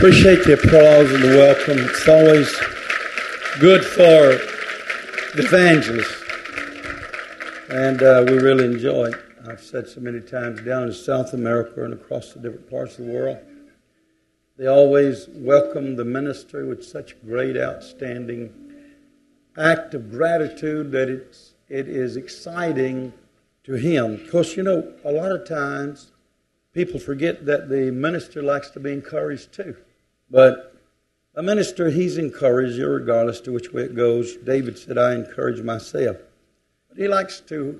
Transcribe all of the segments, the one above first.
Appreciate the applause and the welcome. It's always good for the evangelists, and we really enjoy it. I've said so many times down in South America and across the different parts of the world, they always welcome the minister with such great, outstanding act of gratitude that it is exciting to him. Of course, a lot of times people forget that the minister likes to be encouraged too. But a minister, he's encouraged regardless to which way it goes. David said, I encourage myself. But he likes to,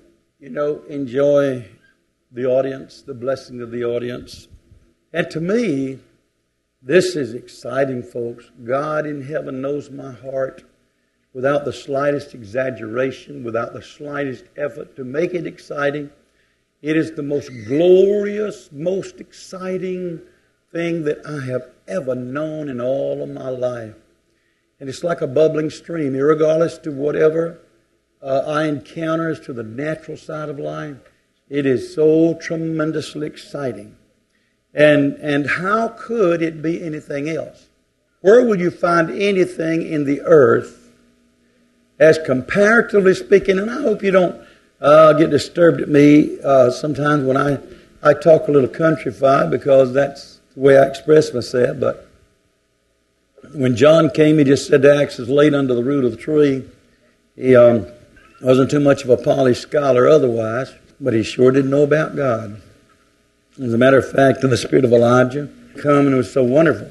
enjoy the audience, the blessing of the audience. And to me, this is exciting, folks. God in heaven knows my heart without the slightest exaggeration, without the slightest effort to make it exciting. It is the most glorious, most exciting thing that I have ever known in all of my life. And it's like a bubbling stream, irregardless to whatever I encounter as to the natural side of life. It is so tremendously exciting. And how could it be anything else? Where will you find anything in the earth as comparatively speaking, and I hope you don't get disturbed at me sometimes when I talk a little countrified, because that's the way I express myself. But when John came, he just said the axe is laid under the root of the tree. He wasn't too much of a polished scholar otherwise, but he sure didn't know about God. As a matter of fact, in the spirit of Elijah, come, and it was so wonderful.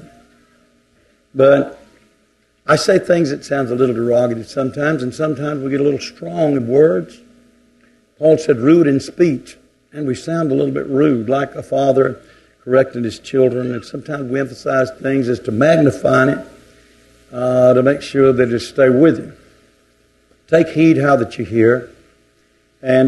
But I say things that sounds a little derogative sometimes, and sometimes we get a little strong in words. Paul said rude in speech, and we sound a little bit rude, like a father correcting his children. And sometimes we emphasize things as to magnifying it, to make sure that it stay with you. Take heed how that you hear, and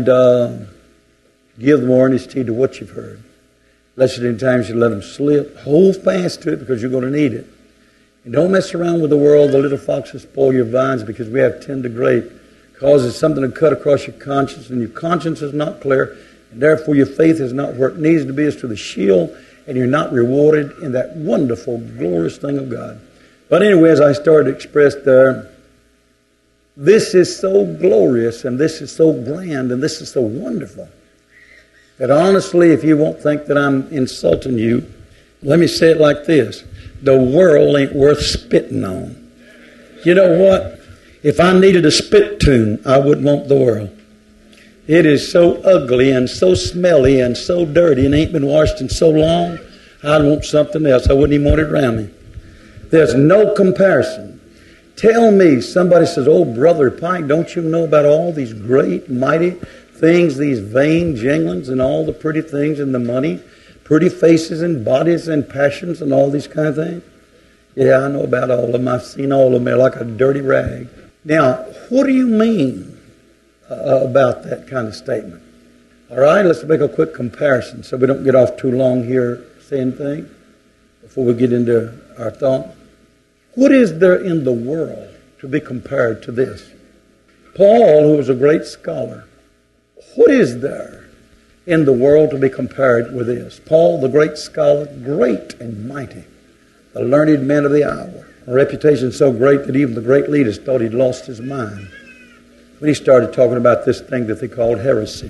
give more earnest heed to what you've heard. Lest at any time you let them slip. Hold fast to it, because you're going to need it. And don't mess around with the world. The little foxes spoil your vines, because we have tender grape. Causes something to cut across your conscience, and your conscience is not clear, and therefore your faith is not where it needs to be, as to the shield, and you're not rewarded in that wonderful, glorious thing of God. But anyway, as I started to express there, this is so glorious, and this is so grand, and this is so wonderful, that honestly, if you won't think that I'm insulting you, let me say it like this. The world ain't worth spitting on. You know what? If I needed a spit tune, I wouldn't want the world. It is so ugly and so smelly and so dirty and ain't been washed in so long, I'd want something else. I wouldn't even want it around me. There's no comparison. Tell me, somebody says, oh, Brother Pike, don't you know about all these great, mighty things, these vain jinglings and all the pretty things and the money, pretty faces and bodies and passions and all these kind of things? Yeah, I know about all of them. I've seen all of them. They're like a dirty rag. Now, what do you mean about that kind of statement? All right, let's make a quick comparison so we don't get off too long here saying things before we get into our thought. What is there in the world to be compared to this? Paul, who was a great scholar, what is there in the world to be compared with this? Paul, the great scholar, great and mighty, the learned man of the hour. A reputation so great that even the great leaders thought he'd lost his mind when he started talking about this thing that they called heresy.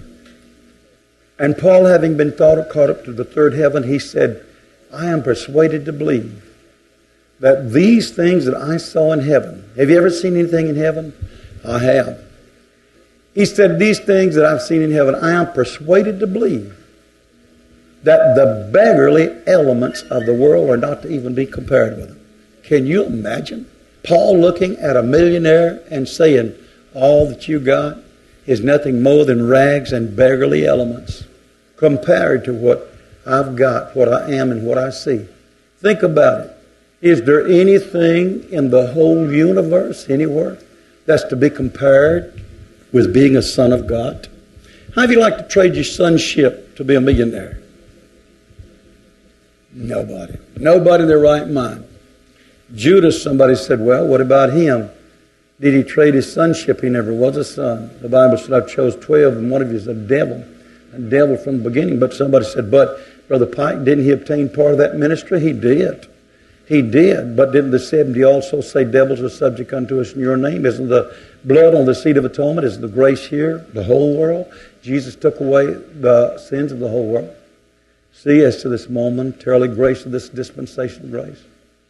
And Paul, having been caught up to the third heaven, he said, I am persuaded to believe that these things that I saw in heaven, have you ever seen anything in heaven? I have. He said, these things that I've seen in heaven, I am persuaded to believe that the beggarly elements of the world are not to even be compared with them. Can you imagine Paul looking at a millionaire and saying, all that you got is nothing more than rags and beggarly elements compared to what I've got, what I am, and what I see? Think about it. Is there anything in the whole universe, anywhere, that's to be compared with being a son of God? How would you like to trade your sonship to be a millionaire? Nobody. Nobody in their right mind. Judas, somebody said, well, what about him? Did he trade his sonship? He never was a son. The Bible said, I've chose 12, and one of you is a devil from the beginning. But somebody said, but Brother Pike, didn't he obtain part of that ministry? He did. He did, but didn't the 70 also say devils are subject unto us in your name? Isn't the blood on the seat of atonement, isn't the grace here, the whole world? Jesus took away the sins of the whole world. See, as to this momentarily grace of this dispensational grace.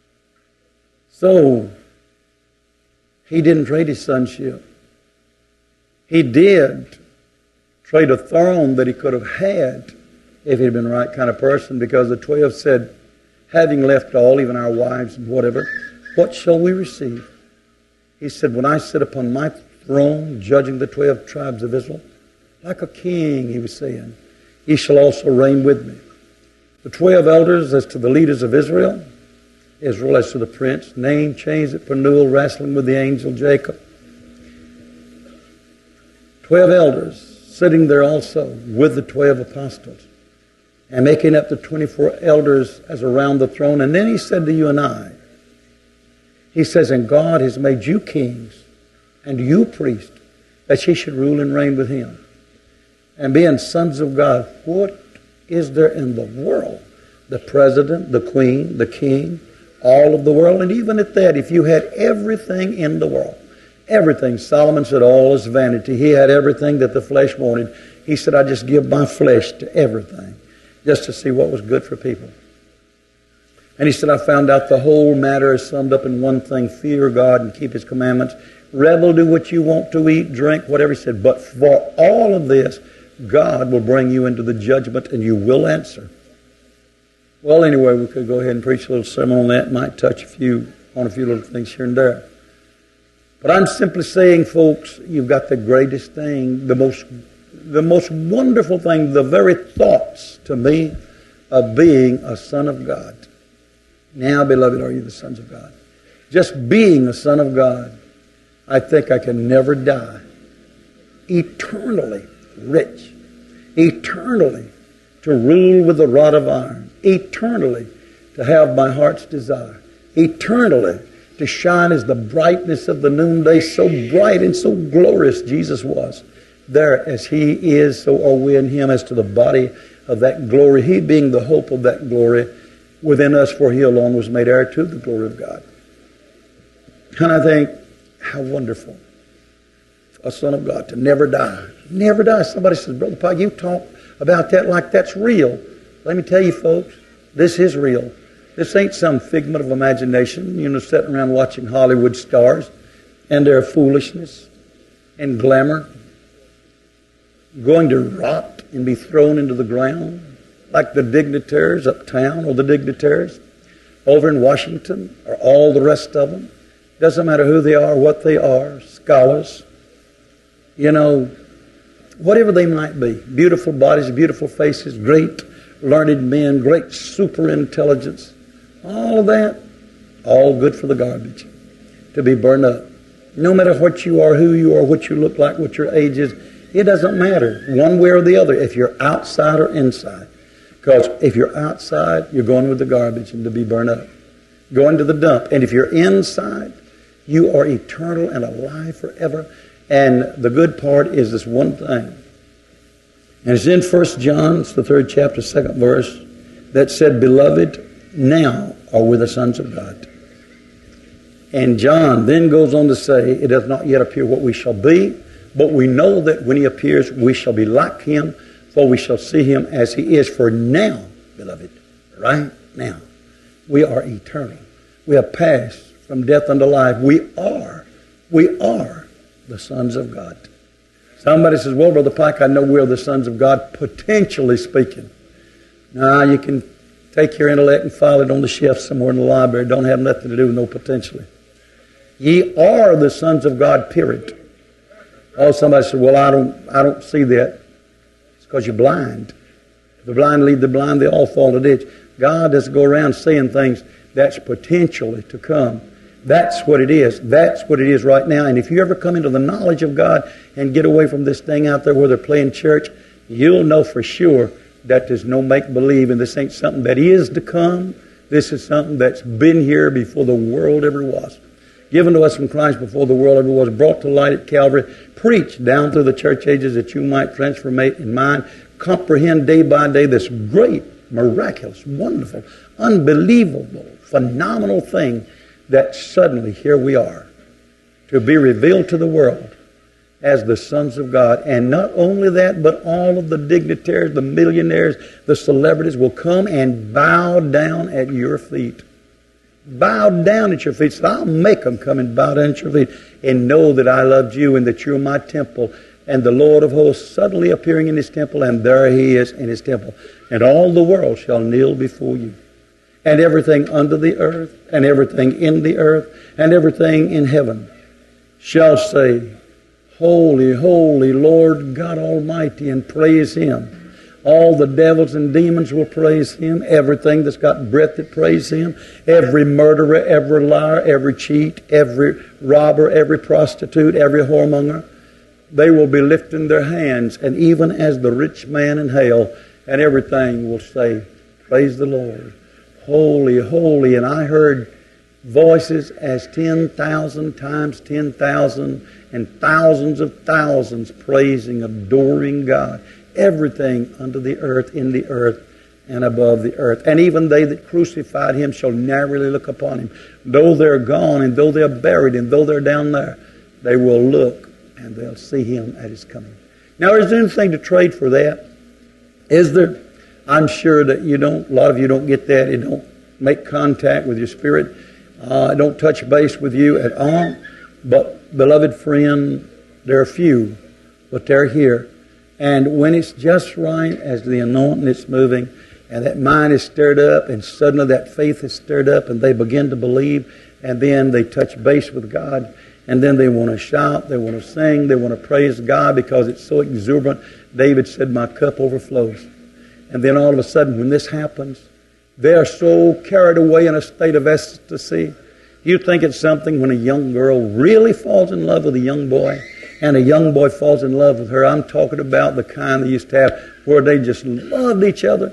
So, he didn't trade his sonship. He did trade a throne that he could have had if he'd been the right kind of person, because the 12 said, having left all, even our wives and whatever, what shall we receive? He said, when I sit upon my throne, judging the 12 tribes of Israel, like a king, he was saying, he shall also reign with me. The 12 elders as to the leaders of Israel, Israel as to the prince, name changed at Penuel, wrestling with the angel Jacob. 12 elders sitting there also with the 12 apostles, and making up the 24 elders as around the throne. And then he said to you and I, he says, and God has made you kings and you priests, that ye should rule and reign with him. And being sons of God, what is there in the world? The president, the queen, the king, all of the world. And even at that, if you had everything in the world, everything. Solomon said all is vanity. He had everything that the flesh wanted. He said, I just give my flesh to everything, just to see what was good for people. And he said, I found out the whole matter is summed up in one thing: fear God and keep his commandments. Revel, do what you want to eat, drink, whatever. He said, but for all of this, God will bring you into the judgment and you will answer. Well, anyway, we could go ahead and preach a little sermon on that. Might touch on a few little things here and there. But I'm simply saying, folks, you've got the greatest thing, the most wonderful thing, the very thoughts to me of being a son of God. Now, beloved, are you the sons of God? Just being a son of God, I think I can never die. Eternally rich. Eternally to rule with the rod of iron. Eternally to have my heart's desire. Eternally to shine as the brightness of the noonday. So bright and so glorious Jesus was. There as he is, so are we in him, as to the body of that glory. He being the hope of that glory within us, for he alone was made heir to the glory of God. And I think, how wonderful. A son of God to never die. Never die. Somebody says, Brother Pike, you talk about that like that's real. Let me tell you, folks, this is real. This ain't some figment of imagination, sitting around watching Hollywood stars and their foolishness and glamour going to rot and be thrown into the ground like the dignitaries uptown, or the dignitaries over in Washington, or all the rest of them. Doesn't matter who they are, what they are, scholars, whatever they might be. Beautiful bodies, beautiful faces, great learned men, great super intelligence. All of that, all good for the garbage, to be burned up. No matter what you are, who you are, what you look like, what your age is, it doesn't matter one way or the other if you're outside or inside. Because if you're outside, you're going with the garbage and to be burned up. Going to the dump. And if you're inside, you are eternal and alive forever. And the good part is this one thing. And it's in 1 John, it's the 3rd chapter, 2nd verse, that said, Beloved, now are we the sons of God. And John then goes on to say, it does not yet appear what we shall be, but we know that when he appears, we shall be like him, for we shall see him as he is. For now, beloved, right now, we are eternal. We have passed from death unto life. We are the sons of God. Somebody says, well, Brother Pike, I know we're the sons of God, potentially speaking. Now, you can take your intellect and file it on the shelf somewhere in the library. Don't have nothing to do with no potentially. Ye are the sons of God, period. Oh, somebody said, well, I don't see that. It's because you're blind. If the blind lead the blind, they all fall in the ditch. God doesn't go around saying things that's potentially to come. That's what it is. That's what it is right now. And if you ever come into the knowledge of God and get away from this thing out there where they're playing church, you'll know for sure that there's no make-believe, and this ain't something that is to come. This is something that's been here before the world ever was. Given to us from Christ before the world ever was, brought to light at Calvary, preached down through the church ages that you might transformate in mind, comprehend day by day this great miraculous, wonderful, unbelievable, phenomenal thing that suddenly here we are to be revealed to the world as the sons of God. And not only that, but all of the dignitaries, the millionaires, the celebrities will come and bow down at your feet. Bow down at your feet. So I'll make them come and bow down at your feet and know that I loved you and that you're my temple. And the Lord of hosts suddenly appearing in his temple, and there he is in his temple. And all the world shall kneel before you. And everything under the earth, and everything in the earth, and everything in heaven shall say, Holy, holy, Lord God Almighty, and praise him. All the devils and demons will praise him. Everything that's got breath that praise him. Every murderer, every liar, every cheat, every robber, every prostitute, every whoremonger. They will be lifting their hands, and even as the rich man in hell, and everything will say, praise the Lord. Holy, holy. And I heard voices as 10,000 times 10,000 and thousands of thousands praising, adoring God. Everything under the earth, in the earth, and above the earth. And even they that crucified him shall narrowly look upon him. Though they're gone, and though they're buried, and though they're down there, they will look, and they'll see him at his coming. Now, is there anything to trade for that? Is there? I'm sure that you don't. A lot of you don't get that. You don't make contact with your spirit. Don't touch base with you at all. But, beloved friend, there are few, but they're here. And when it's just right, as the anointing is moving, and that mind is stirred up, and suddenly that faith is stirred up, and they begin to believe, and then they touch base with God, and then they want to shout, they want to sing, they want to praise God because it's so exuberant. David said, my cup overflows. And then all of a sudden, when this happens, they are so carried away in a state of ecstasy. You think it's something when a young girl really falls in love with a young boy, and a young boy falls in love with her. I'm talking about the kind they used to have where they just loved each other.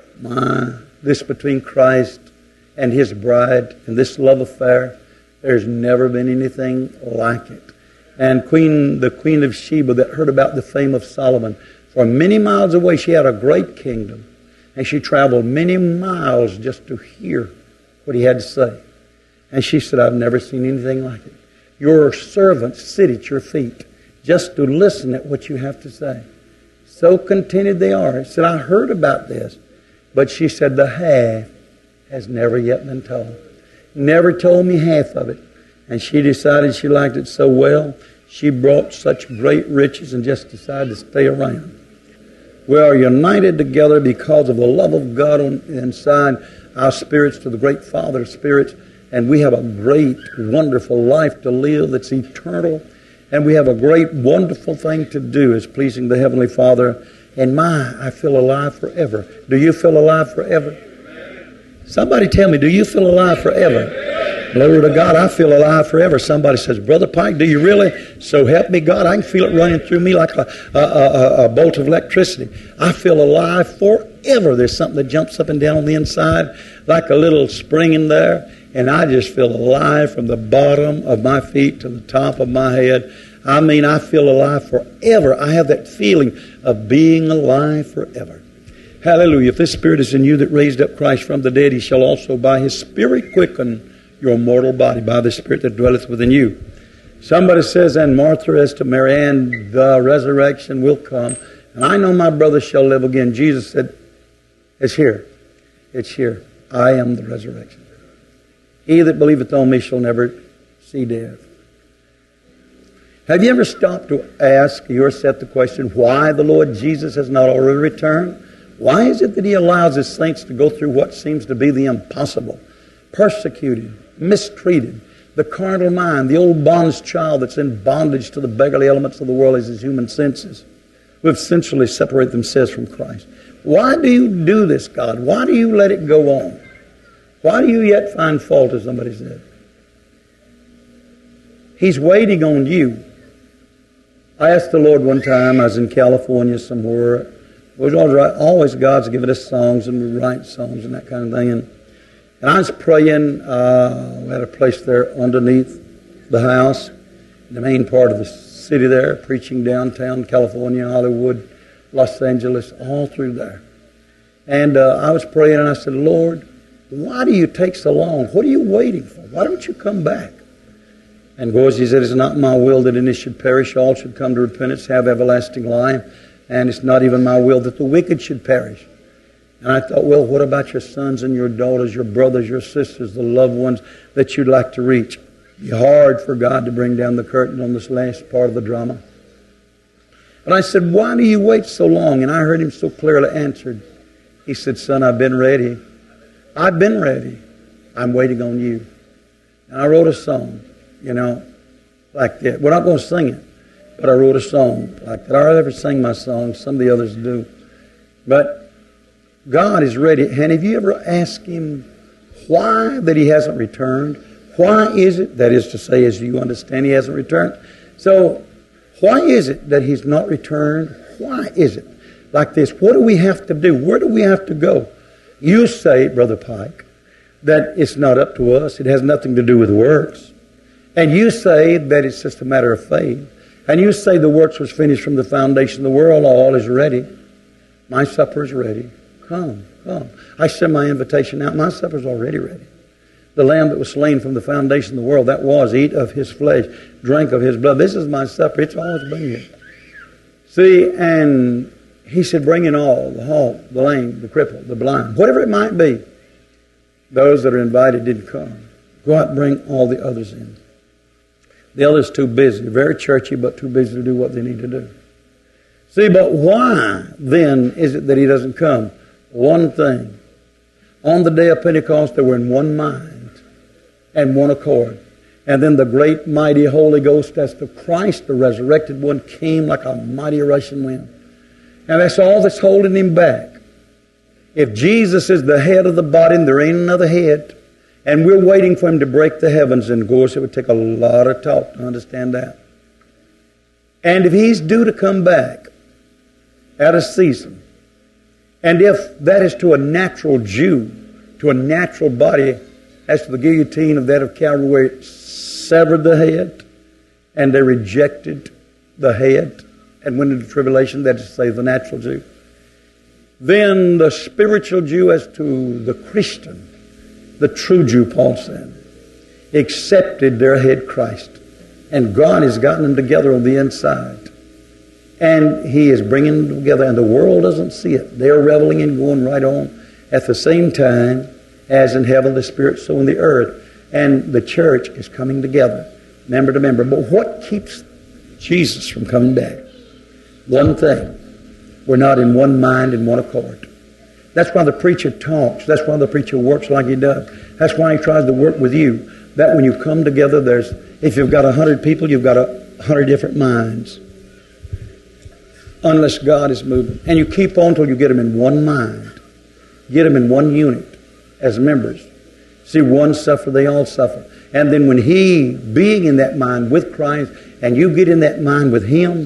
This between Christ and his bride and this love affair, there's never been anything like it. And the Queen of Sheba that heard about the fame of Solomon, from many miles away, she had a great kingdom. And she traveled many miles just to hear what he had to say. And she said, I've never seen anything like it. Your servants sit at your feet just to listen at what you have to say. So contented they are. She said, I heard about this. But she said, the half has never yet been told. Never told me half of it. And she decided she liked it so well, she brought such great riches and just decided to stay around. We are united together because of the love of God inside our spirits to the great Father of spirits. And we have a great, wonderful life to live that's eternal. And we have a great, wonderful thing to do is pleasing the Heavenly Father. And I feel alive forever. Do you feel alive forever? Somebody tell me, do you feel alive forever? Glory to God, I feel alive forever. Somebody says, Brother Pike, do you really? So help me God, I can feel it running through me like a bolt of electricity. I feel alive forever. There's something that jumps up and down on the inside like a little spring in there. And I just feel alive from the bottom of my feet to the top of my head. I mean, I feel alive forever. I have that feeling of being alive forever. Hallelujah. If this Spirit is in you that raised up Christ from the dead, he shall also by his Spirit quicken your mortal body by the Spirit that dwelleth within you. Somebody says, and Martha as to Mary, and the resurrection will come. And I know my brother shall live again. Jesus said, it's here. It's here. I am the resurrection. He that believeth on me shall never see death. Have you ever stopped to ask yourself the question, why the Lord Jesus has not already returned? Why is it that he allows his saints to go through what seems to be the impossible? Persecuted, mistreated, the carnal mind, the old bondage child that's in bondage to the beggarly elements of the world as his human senses, who have essentially separated themselves from Christ. Why do you do this, God? Why do you let it go on? Why do you yet find fault, as somebody said? He's waiting on you. I asked the Lord one time, I was in California somewhere. It was always God's given us songs, and we write songs and that kind of thing. And I was praying. We had a place there underneath the house, in the main part of the city there, preaching downtown California, Hollywood, Los Angeles, all through there. And I was praying, and I said, Lord, why do you take so long? What are you waiting for? Why don't you come back? And of course, he said, it's not my will that any should perish, all should come to repentance, have everlasting life. And it's not even my will that the wicked should perish. And I thought, well, what about your sons and your daughters, your brothers, your sisters, the loved ones that you'd like to reach? It'd be hard for God to bring down the curtain on this last part of the drama. But I said, why do you wait so long? And I heard him so clearly answered. He said, son, I've been ready. I've been ready. I'm waiting on you. And I wrote a song, like that. We're not going to sing it, but I wrote a song like that. I don't ever sing my songs. Some of the others do. But God is ready. And have you ever asked him why that he hasn't returned? Why is it? That is to say, as you understand, he hasn't returned. So why is it that he's not returned? Why is it like this? What do we have to do? Where do we have to go? You say, Brother Pike, that it's not up to us. It has nothing to do with works. And you say that it's just a matter of faith. And you say the works was finished from the foundation of the world. All is ready. My supper is ready. Come, come. I send my invitation out. My supper's already ready. The lamb that was slain from the foundation of the world, that was, eat of his flesh, drink of his blood. This is my supper. It's always been here. See, and he said, bring in all, the halt, the lame, the crippled, the blind, whatever it might be. Those that are invited didn't come. Go out and bring all the others in. The others too busy, very churchy, but too busy to do what they need to do. See, but why then is it that he doesn't come? One thing. On the day of Pentecost, they were in one mind and one accord. And then the great mighty Holy Ghost, as the Christ, the resurrected one, came like a mighty rushing wind. And that's all that's holding him back. If Jesus is the head of the body and there ain't another head, and we're waiting for him to break the heavens, and of course it would take a lot of talk to understand that. And if he's due to come back at a season, and if that is to a natural Jew, to a natural body, as to the guillotine of that of Calvary, where it severed the head, and they rejected the head, and went into tribulation, that is to say, the natural Jew. Then the spiritual Jew, as to the Christian, the true Jew, Paul said, accepted their head Christ. And God has gotten them together on the inside. And he is bringing them together, and the world doesn't see it. They are reveling and going right on at the same time as in heaven the Spirit, so in the earth. And the church is coming together, member to member. But what keeps Jesus from coming back? One thing. We're not in one mind and one accord. That's why the preacher talks. That's why the preacher works like he does. That's why he tries to work with you. That when you come together, if you've got 100 people, you've got 100 different minds. Unless God is moving. And you keep on till you get them in one mind. Get them in one unit as members. See, one suffer, they all suffer. And then when he, being in that mind with Christ, and you get in that mind with him,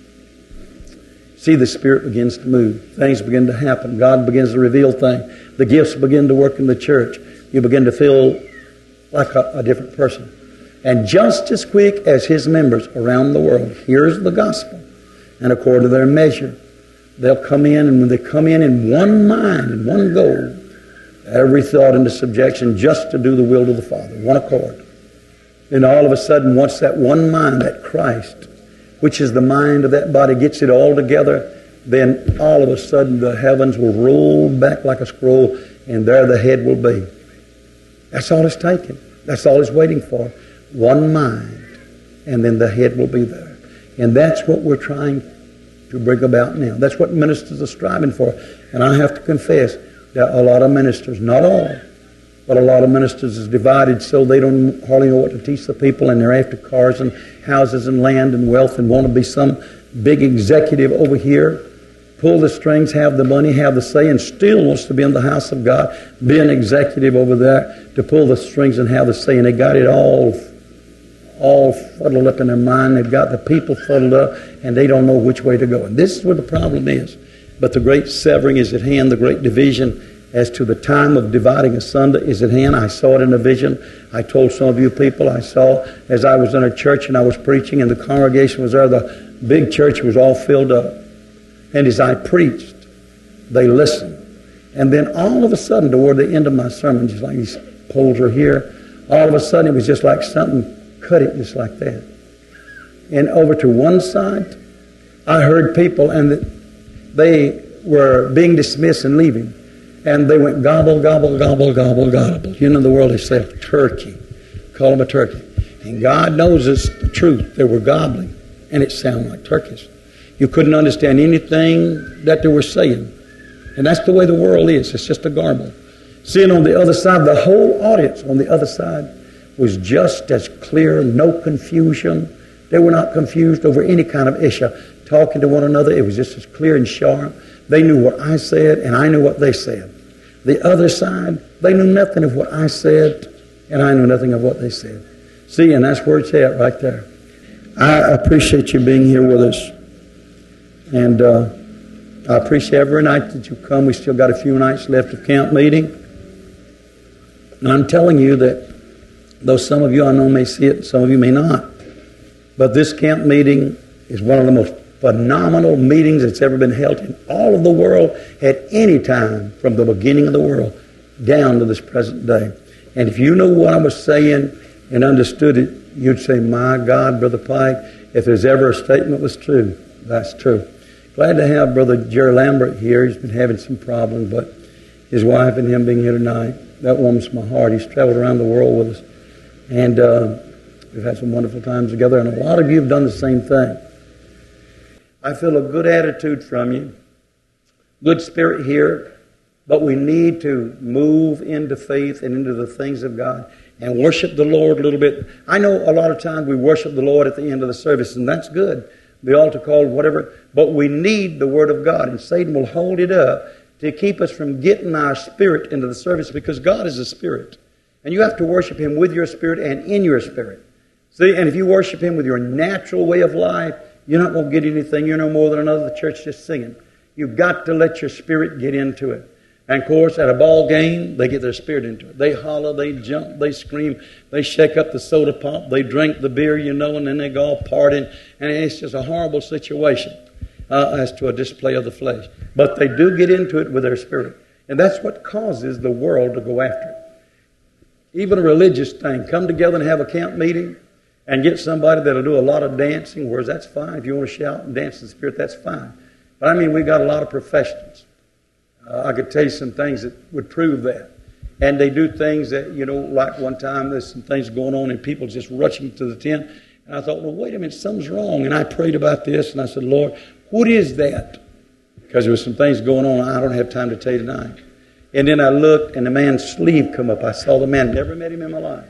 see, the Spirit begins to move. Things begin to happen. God begins to reveal things. The gifts begin to work in the church. You begin to feel like a different person. And just as quick as his members around the world hears the gospel, and according to their measure, they'll come in, and when they come in one mind and one goal, every thought into subjection just to do the will of the Father, one accord. Then all of a sudden, once that one mind, that Christ, which is the mind of that body, gets it all together, then all of a sudden the heavens will roll back like a scroll, and there the head will be. That's all it's taking. That's all it's waiting for. One mind, and then the head will be there. And that's what we're trying to bring about now. That's what ministers are striving for. And I have to confess that a lot of ministers, not all, but a lot of ministers is divided so they don't hardly know what to teach the people, and they're after cars and houses and land and wealth and want to be some big executive over here, pull the strings, have the money, have the say, and still wants to be in the house of God, be an executive over there to pull the strings and have the say. And they got it all fuddled up in their mind. They've got the people fuddled up, and they don't know which way to go. And this is where the problem is. But the great severing is at hand. The great division as to the time of dividing asunder is at hand. I saw it in a vision. I told some of you people I saw as I was in a church and I was preaching, and the congregation was there. The big church was all filled up. And as I preached, they listened. And then all of a sudden, toward the end of my sermon, just like these poles are here, all of a sudden it was just like something cut it just like that. And over to one side, I heard people, and they were being dismissed and leaving. And they went gobble, gobble, gobble, gobble, gobble. You know, in the world they say turkey. Call them a turkey. And God knows it's the truth. They were gobbling, and it sounded like turkeys. You couldn't understand anything that they were saying. And that's the way the world is. It's just a garble. Seeing on the other side, the whole audience on the other side was just as clear, no confusion. They were not confused over any kind of issue. Talking to one another, it was just as clear and sharp. They knew what I said, and I knew what they said. The other side, they knew nothing of what I said, and I knew nothing of what they said. See, and that's where it's at right there. I appreciate you being here with us. And I appreciate every night that you come. We still got a few nights left of camp meeting. And I'm telling you that though some of you I know may see it, some of you may not. But this camp meeting is one of the most phenomenal meetings that's ever been held in all of the world at any time from the beginning of the world down to this present day. And if you knew what I was saying and understood it, you'd say, my God, Brother Pike, if there's ever a statement was true, that's true. Glad to have Brother Jerry Lambert here. He's been having some problems, but his wife and him being here tonight, that warms my heart. He's traveled around the world with us. And we've had some wonderful times together, and a lot of you have done the same thing. I feel a good attitude from you, good spirit here, but we need to move into faith and into the things of God and worship the Lord a little bit. I know a lot of times we worship the Lord at the end of the service, and that's good. The altar call, whatever, but we need the Word of God, and Satan will hold it up to keep us from getting our spirit into the service, because God is a spirit, and you have to worship Him with your spirit and in your spirit. See, and if you worship Him with your natural way of life, you're not going to get anything. You're no more than another church just singing. You've got to let your spirit get into it. And of course, at a ball game, they get their spirit into it. They holler, they jump, they scream, they shake up the soda pop, they drink the beer, you know, and then they go all partying. And it's just a horrible situation as to a display of the flesh. But they do get into it with their spirit. And that's what causes the world to go after it. Even a religious thing. Come together and have a camp meeting and get somebody that'll do a lot of dancing, whereas that's fine. If you want to shout and dance in the spirit, that's fine. But I mean, we got a lot of professionals. I could tell you some things that would prove that. And they do things that, you know, like one time there's some things going on and people just rushing to the tent. And I thought, well, wait a minute, something's wrong. And I prayed about this and I said, Lord, what is that? Because there was some things going on I don't have time to tell you tonight. And then I looked and the man's sleeve come up. I saw the man, never met him in my life.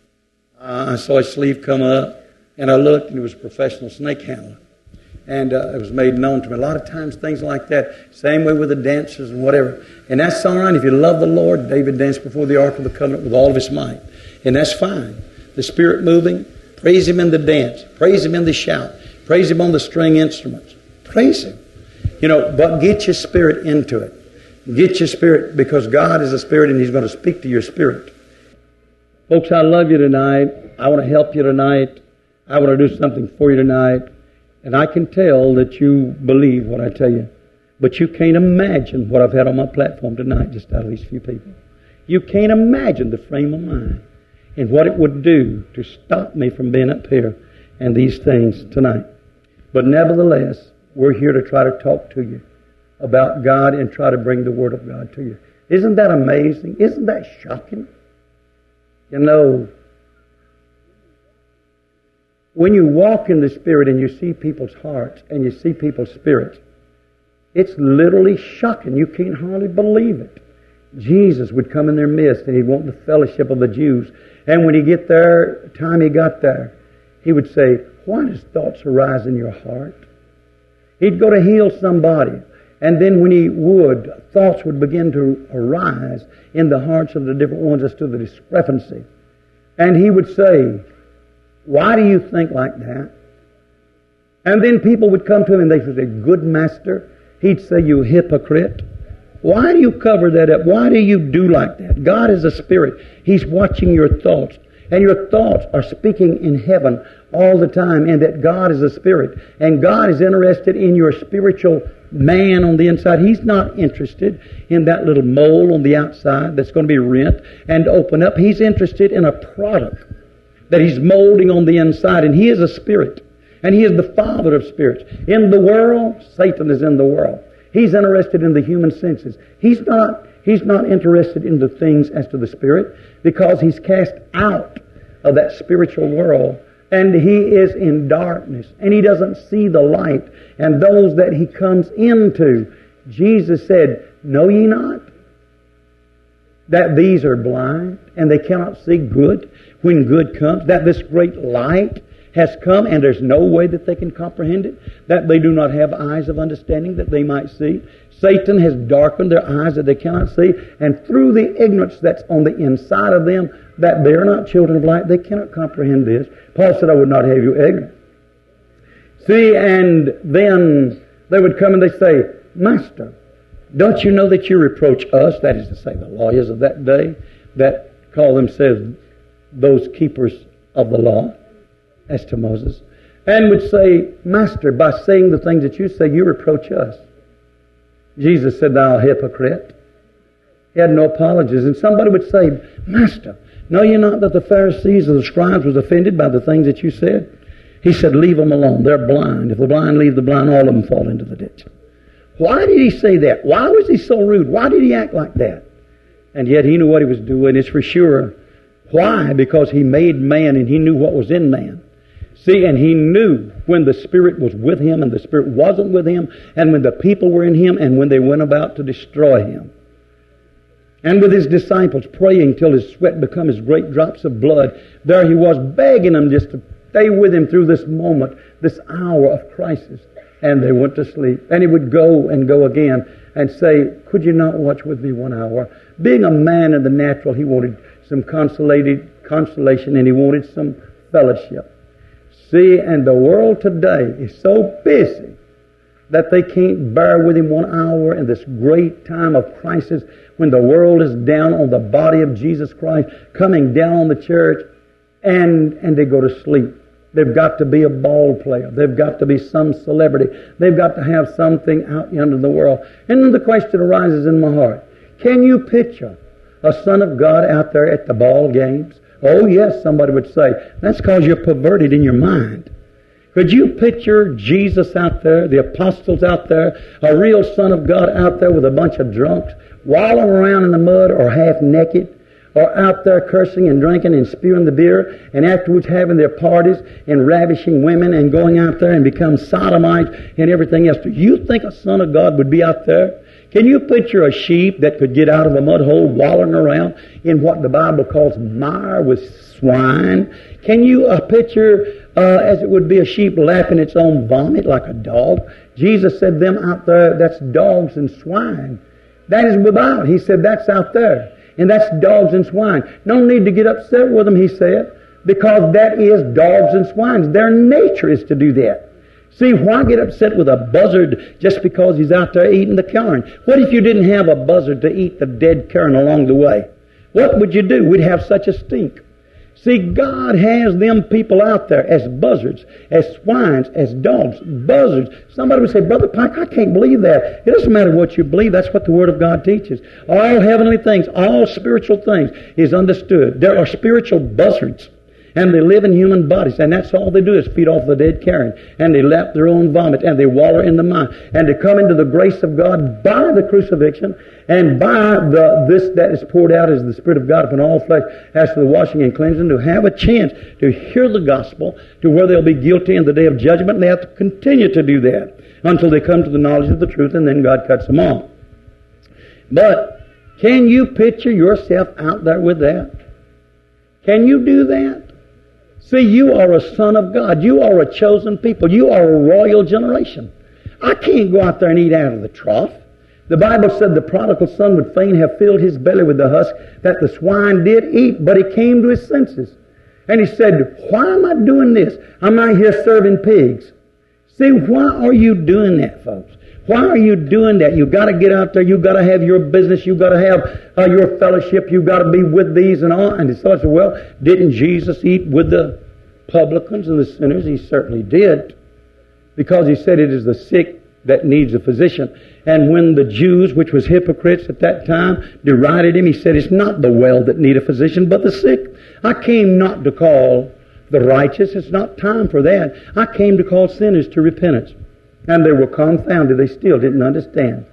I saw his sleeve come up and I looked and he was a professional snake handler. And it was made known to me. A lot of times things like that. Same way with the dancers and whatever. And that's all right. If you love the Lord, David danced before the Ark of the Covenant with all of his might. And that's fine. The Spirit moving, praise Him in the dance. Praise Him in the shout. Praise Him on the string instruments. Praise Him. You know, but get your spirit into it. Get your spirit, because God is a spirit and He's going to speak to your spirit. Folks, I love you tonight. I want to help you tonight. I want to do something for you tonight. And I can tell that you believe what I tell you. But you can't imagine what I've had on my platform tonight just out of these few people. You can't imagine the frame of mind and what it would do to stop me from being up here and these things tonight. But nevertheless, we're here to try to talk to you about God and try to bring the Word of God to you. Isn't that amazing? Isn't that shocking? You know, when you walk in the Spirit and you see people's hearts and you see people's spirits, it's literally shocking. You can't hardly believe it. Jesus would come in their midst and He'd want the fellowship of the Jews. And when He get there, time He got there, He would say, why does thoughts arise in your heart? He'd go to heal somebody. And then when He would, thoughts would begin to arise in the hearts of the different ones as to the discrepancy. And He would say, why do you think like that? And then people would come to Him and they would say, good master. He'd say, you hypocrite. Why do you cover that up? Why do you do like that? God is a spirit. He's watching your thoughts. And your thoughts are speaking in heaven all the time, and that God is a spirit. And God is interested in your spiritual man on the inside. He's not interested in that little mole on the outside that's going to be rent and open up. He's interested in a product that He's molding on the inside. And He is a spirit. And He is the Father of spirits. In the world, Satan is in the world. He's interested in the human senses. He's not interested in the things as to the spirit, because he's cast out of that spiritual world, and he is in darkness, and he doesn't see the light. And those that he comes into, Jesus said, "Know ye not that these are blind, and they cannot see good when good comes? That this great light has come, and there's no way that they can comprehend it, that they do not have eyes of understanding that they might see." Satan has darkened their eyes that they cannot see, and through the ignorance that's on the inside of them, that they are not children of light, they cannot comprehend this. Paul said, "I would not have you ignorant." See, and then they would come and they say, "Master, don't you know that you reproach us," that is to say, the lawyers of that day, that call themselves those keepers of the law, as to Moses, and would say, "Master, by saying the things that you say, you reproach us." Jesus said, "Thou hypocrite." He had no apologies. And somebody would say, "Master, know you not that the Pharisees and the scribes was offended by the things that you said?" He said, "Leave them alone. They're blind. If the blind leave the blind, all of them fall into the ditch." Why did he say that? Why was he so rude? Why did he act like that? And yet he knew what he was doing. It's for sure. Why? Because he made man, and he knew what was in man. See, and he knew when the Spirit was with him and the Spirit wasn't with him, and when the people were in him and when they went about to destroy him. And with his disciples praying till his sweat become as great drops of blood, there he was begging them just to stay with him through this moment, this hour of crisis. And they went to sleep. And he would go and go again and say, "Could you not watch with me 1 hour?" Being a man in the natural, he wanted some consolation, and he wanted some fellowship. See, and the world today is so busy that they can't bear with him 1 hour in this great time of crisis when the world is down on the body of Jesus Christ, coming down on the church, and they go to sleep. They've got to be a ball player. They've got to be some celebrity. They've got to have something out yonder in the world. And then the question arises in my heart, can you picture a son of God out there at the ball games? Oh yes, somebody would say, that's because you're perverted in your mind. Could you picture Jesus out there, the apostles out there, a real son of God out there with a bunch of drunks, wallowing around in the mud or half naked, or out there cursing and drinking and spewing the beer, and afterwards having their parties and ravishing women and going out there and become sodomites and everything else? Do you think a son of God would be out there? Can you picture a sheep that could get out of a mud hole wallowing around in what the Bible calls mire with swine? Can you picture as it would be a sheep lapping its own vomit like a dog? Jesus said them out there, that's dogs and swine. That is without. He said that's out there. And that's dogs and swine. No need to get upset with them, he said, because that is dogs and swine. Their nature is to do that. See, why get upset with a buzzard just because he's out there eating the corn? What if you didn't have a buzzard to eat the dead corn along the way? What would you do? We'd have such a stink. See, God has them people out there as buzzards, as swines, as dogs, buzzards. Somebody would say, Brother Pike, I can't believe that. It doesn't matter what you believe. That's what the Word of God teaches. All heavenly things, all spiritual things is understood. There are spiritual buzzards, and they live in human bodies, and that's all they do is feed off the dead carrion, and they lap their own vomit, and they wallow in the mire, and they come into the grace of God by the crucifixion, and by this that is poured out as the Spirit of God upon all flesh, as to the washing and cleansing, to have a chance to hear the gospel, to where they'll be guilty in the day of judgment, and they have to continue to do that until they come to the knowledge of the truth, and then God cuts them off. But can you picture yourself out there with that? Can you do that? See, you are a son of God. You are a chosen people. You are a royal generation. I can't go out there and eat out of the trough. The Bible said the prodigal son would fain have filled his belly with the husk that the swine did eat, but he came to his senses. And he said, why am I doing this? I'm out here serving pigs. See, why are you doing that, folks? Why are you doing that? You've got to get out there. You've got to have your business. You've got to have your fellowship. You've got to be with these and all. And so I said, well, didn't Jesus eat with the publicans and the sinners? He certainly did. Because he said it is the sick that needs a physician. And when the Jews, which was hypocrites at that time, derided him, he said, it's not the well that need a physician, but the sick. I came not to call the righteous. It's not time for that. I came to call sinners to repentance. And they were confounded. They still didn't understand.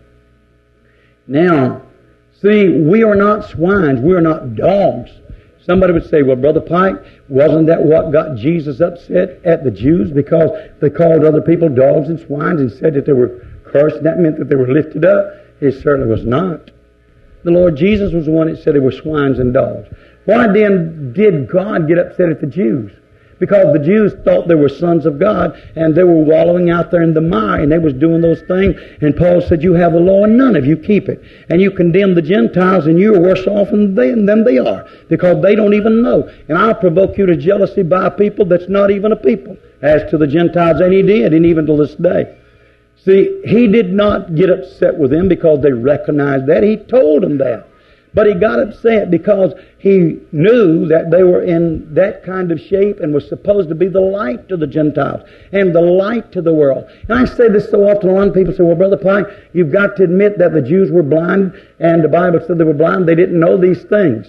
Now, see, we are not swines. We are not dogs. Somebody would say, well, Brother Pike, wasn't that what got Jesus upset at the Jews? Because they called other people dogs and swines and said that they were cursed, and that meant that they were lifted up. It certainly was not. The Lord Jesus was the one that said they were swines and dogs. Why then did God get upset at the Jews? Because the Jews thought they were sons of God, and they were wallowing out there in the mire, and they was doing those things. And Paul said, you have the law, and none of you keep it. And you condemn the Gentiles, and you are worse off than they are, because they don't even know. And I'll provoke you to jealousy by a people that's not even a people, as to the Gentiles, and he did, and even to this day. See, he did not get upset with them because they recognized that. He told them that. But he got upset because he knew that they were in that kind of shape and was supposed to be the light to the Gentiles and the light to the world. And I say this so often, a lot of people say, well, Brother Pike, you've got to admit that the Jews were blind, and the Bible said they were blind. They didn't know these things.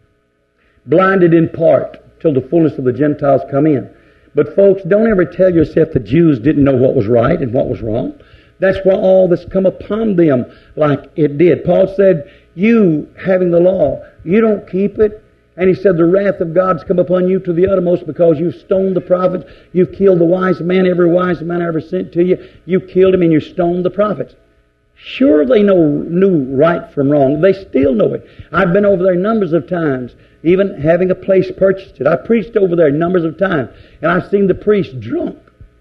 Blinded in part till the fullness of the Gentiles come in. But folks, don't ever tell yourself the Jews didn't know what was right and what was wrong. That's why all this come upon them like it did. Paul said, you, having the law, you don't keep it. And he said, the wrath of God's come upon you to the uttermost because you've stoned the prophets. You've killed the wise man, every wise man I ever sent to you. You killed him and you stoned the prophets. Sure, they knew right from wrong. They still know it. I've been over there numbers of times, even having a place purchased it. I preached over there numbers of times, and I've seen the priest drunk.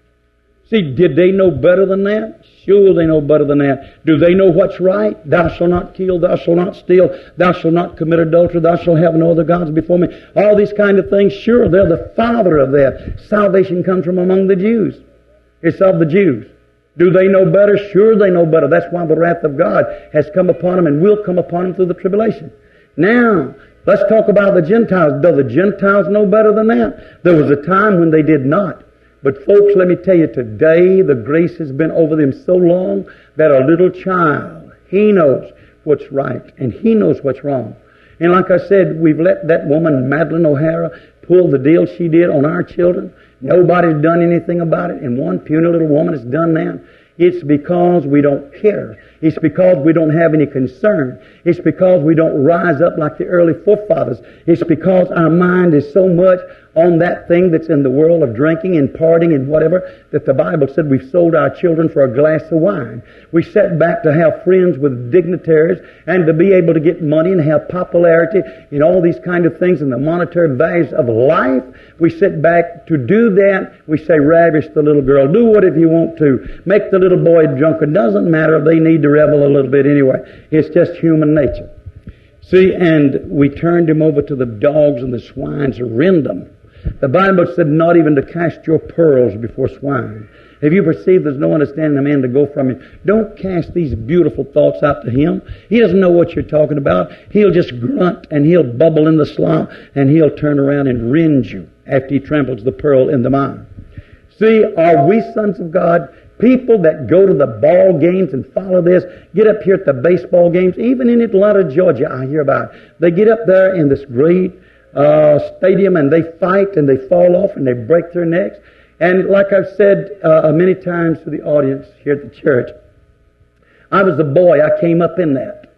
See, did they know better than that? Sure, they know better than that. Do they know what's right? Thou shalt not kill, thou shalt not steal, thou shalt not commit adultery, thou shalt have no other gods before me. All these kind of things, sure, they're the father of that. Salvation comes from among the Jews. It's of the Jews. Do they know better? Sure, they know better. That's why the wrath of God has come upon them and will come upon them through the tribulation. Now, let's talk about the Gentiles. Do the Gentiles know better than that? There was a time when they did not. But folks, let me tell you, today the grace has been over them so long that a little child, he knows what's right and he knows what's wrong. And like I said, we've let that woman, Madeleine O'Hara, pull the deal she did on our children. Nobody's done anything about it, and one puny little woman has done that. It's because we don't care. It's because we don't have any concern. It's because we don't rise up like the early forefathers. It's because our mind is so much on that thing that's in the world of drinking and partying and whatever, that the Bible said we've sold our children for a glass of wine. We set back to have friends with dignitaries and to be able to get money and have popularity and all these kind of things and the monetary values of life. We sit back to do that. We say, ravish the little girl. Do whatever you want to. Make the little boy drunk. It doesn't matter. They need to revel a little bit anyway. It's just human nature. See, and we turned him over to the dogs and the swines to rend them. The Bible said not even to cast your pearls before swine. Have you perceived there's no understanding a man to go from him? Don't cast these beautiful thoughts out to him. He doesn't know what you're talking about. He'll just grunt and he'll bubble in the slop and he'll turn around and rend you after he tramples the pearl in the mire. See, are we sons of God? People that go to the ball games and follow this, get up here at the baseball games, even in Atlanta, Georgia, I hear about it. They get up there in this great stadium and they fight and they fall off and they break their necks. And like I've said many times to the audience here at the church, I was a boy. I came up in that.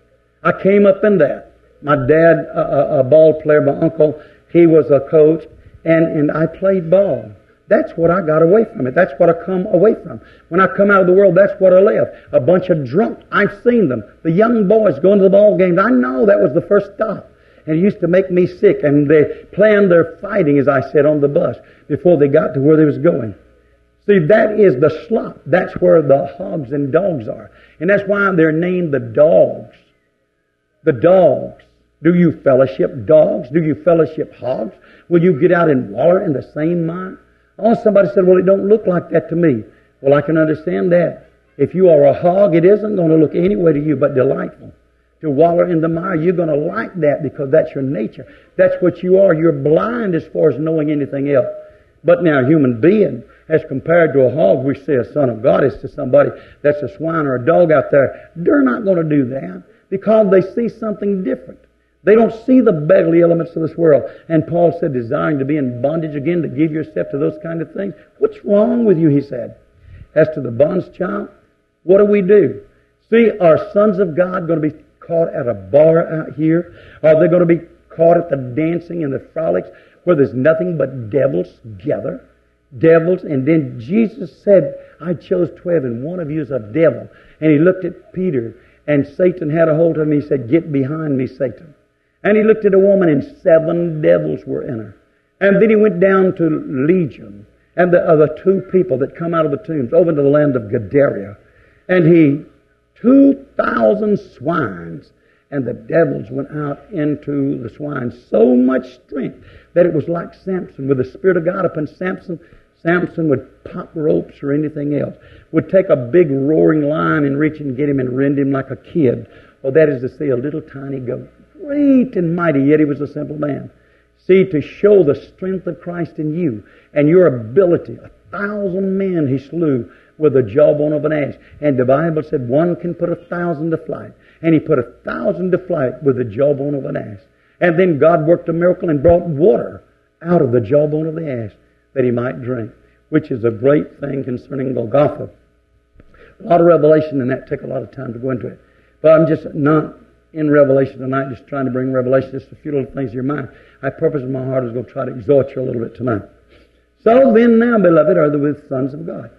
My dad, a ball player, my uncle, he was a coach, and I played ball. That's what I got away from it. That's what I come away from. When I come out of the world, that's what I left. A bunch of drunk. I've seen them. The young boys going to the ball games. I know that was the first stop. And it used to make me sick. And they planned their fighting, as I said, on the bus before they got to where they was going. See, that is the slop. That's where the hogs and dogs are. And that's why they're named the dogs. The dogs. Do you fellowship dogs? Do you fellowship hogs? Will you get out and waller in the same mire? Oh, somebody said, well, it don't look like that to me. Well, I can understand that. If you are a hog, it isn't going to look any way to you but delightful. To waller in the mire, you're going to like that because that's your nature. That's what you are. You're blind as far as knowing anything else. But now, human being, as compared to a hog, we say a son of God is to somebody that's a swine or a dog out there. They're not going to do that because they see something different. They don't see the beggarly elements of this world. And Paul said, desiring to be in bondage again, to give yourself to those kind of things. What's wrong with you, he said. As to the bonds child, what do? See, are sons of God going to be caught at a bar out here? Are they going to be caught at the dancing and the frolics where there's nothing but devils gather? Devils. And then Jesus said, I chose 12 and one of you is a devil. And he looked at Peter and Satan had a hold of him. He said, get behind me, Satan. And he looked at a woman and 7 devils were in her. And then he went down to Legion and the other 2 people that come out of the tombs over to the land of Gadara. And 2,000 swines, and the devils went out into the swine. So much strength that it was like Samson. With the Spirit of God upon Samson, Samson would pop ropes or anything else. Would take a big roaring lion and reach and get him and rend him like a kid. Or that is to say, a little tiny goat. Great and mighty, yet he was a simple man. See, to show the strength of Christ in you and your ability. 1,000 men he slew with the jawbone of an ass. And the Bible said one can put 1,000 to flight. And he put 1,000 to flight with the jawbone of an ass. And then God worked a miracle and brought water out of the jawbone of the ass that he might drink, which is a great thing concerning Golgotha. A lot of revelation in that. Take a lot of time to go into it. But I'm just not in Revelation tonight, just trying to bring revelation, just a few little things to your mind. I purpose in my heart is going to try to exhort you a little bit tonight. So then now, beloved, are the sons of God.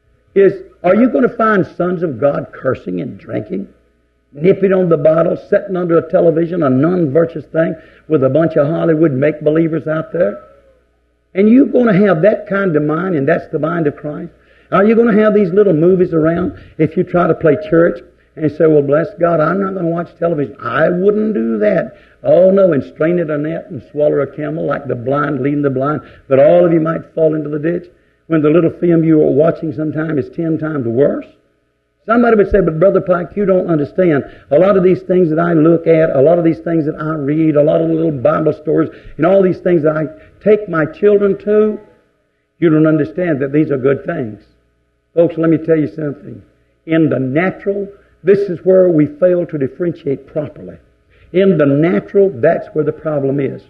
Are you going to find sons of God cursing and drinking, nipping on the bottle, sitting under a television, a non-virtuous thing, with a bunch of Hollywood make-believers out there? And you're going to have that kind of mind, and that's the mind of Christ? Are you going to have these little movies around if you try to play church and say, well, bless God, I'm not going to watch television? I wouldn't do that. Oh, no, and strain at a net and swallow a camel like the blind leading the blind, that all of you might fall into the ditch, when the little film you are watching sometime is 10 times worse? Somebody would say, but Brother Pike, you don't understand. A lot of these things that I look at, a lot of these things that I read, a lot of the little Bible stories, and all these things that I take my children to, you don't understand that these are good things. Folks, let me tell you something. In the natural, this is where we fail to differentiate properly. In the natural, that's where the problem is.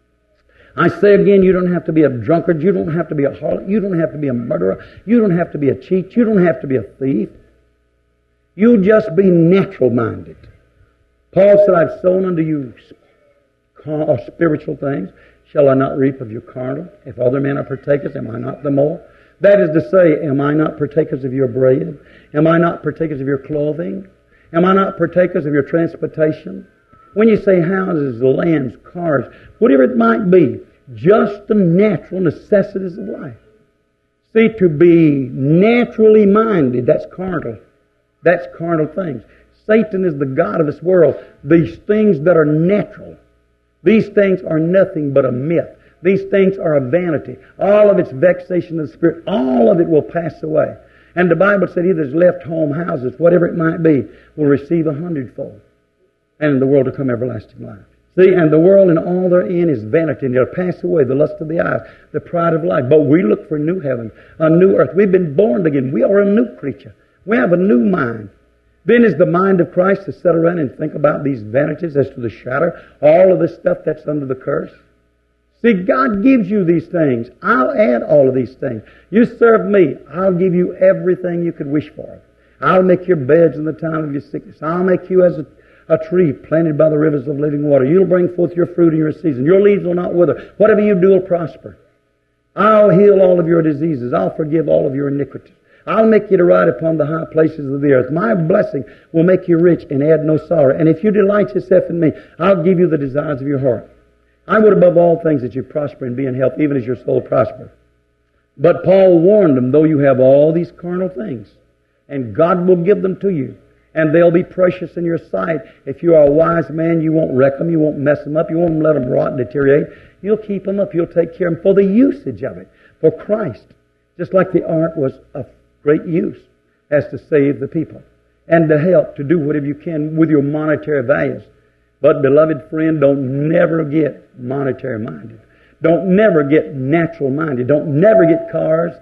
I say again, you don't have to be a drunkard. You don't have to be a harlot. You don't have to be a murderer. You don't have to be a cheat. You don't have to be a thief. You just be natural-minded. Paul said, I've sown unto you spiritual things. Shall I not reap of your carnal? If other men are partakers, am I not the more? That is to say, am I not partakers of your bread? Am I not partakers of your clothing? Am I not partakers of your transportation? When you say houses, lands, cars, whatever it might be, just the natural necessities of life. See, to be naturally minded, that's carnal. That's carnal things. Satan is the god of this world. These things that are natural, these things are nothing but a myth. These things are a vanity. All of its vexation of the spirit, all of it will pass away. And the Bible said, he that's left home, houses, whatever it might be, will receive 100-fold. And in the world to come everlasting life. See, and the world and all therein is vanity, and it'll pass away, the lust of the eyes, the pride of life. But we look for a new heaven, a new earth. We've been born again. We are a new creature. We have a new mind. Then is the mind of Christ to sit around and think about these vanities as to the shadow, all of this stuff that's under the curse. See, God gives you these things. I'll add all of these things. You serve me, I'll give you everything you could wish for. I'll make your beds in the time of your sickness. I'll make you as a tree planted by the rivers of living water. You'll bring forth your fruit in your season. Your leaves will not wither. Whatever you do will prosper. I'll heal all of your diseases. I'll forgive all of your iniquities. I'll make you to ride upon the high places of the earth. My blessing will make you rich and add no sorrow. And if you delight yourself in me, I'll give you the desires of your heart. I would above all things that you prosper and be in health, even as your soul prosper. But Paul warned them, though you have all these carnal things, and God will give them to you, and they'll be precious in your sight. If you are a wise man, you won't wreck them, you won't mess them up, you won't let them rot and deteriorate. You'll keep them up, you'll take care of them for the usage of it, for Christ. Just like the ark was of great use as to save the people, and to help, to do whatever you can with your monetary values. But, beloved friend, don't never get monetary minded. Don't never get natural minded. Don't never get cars.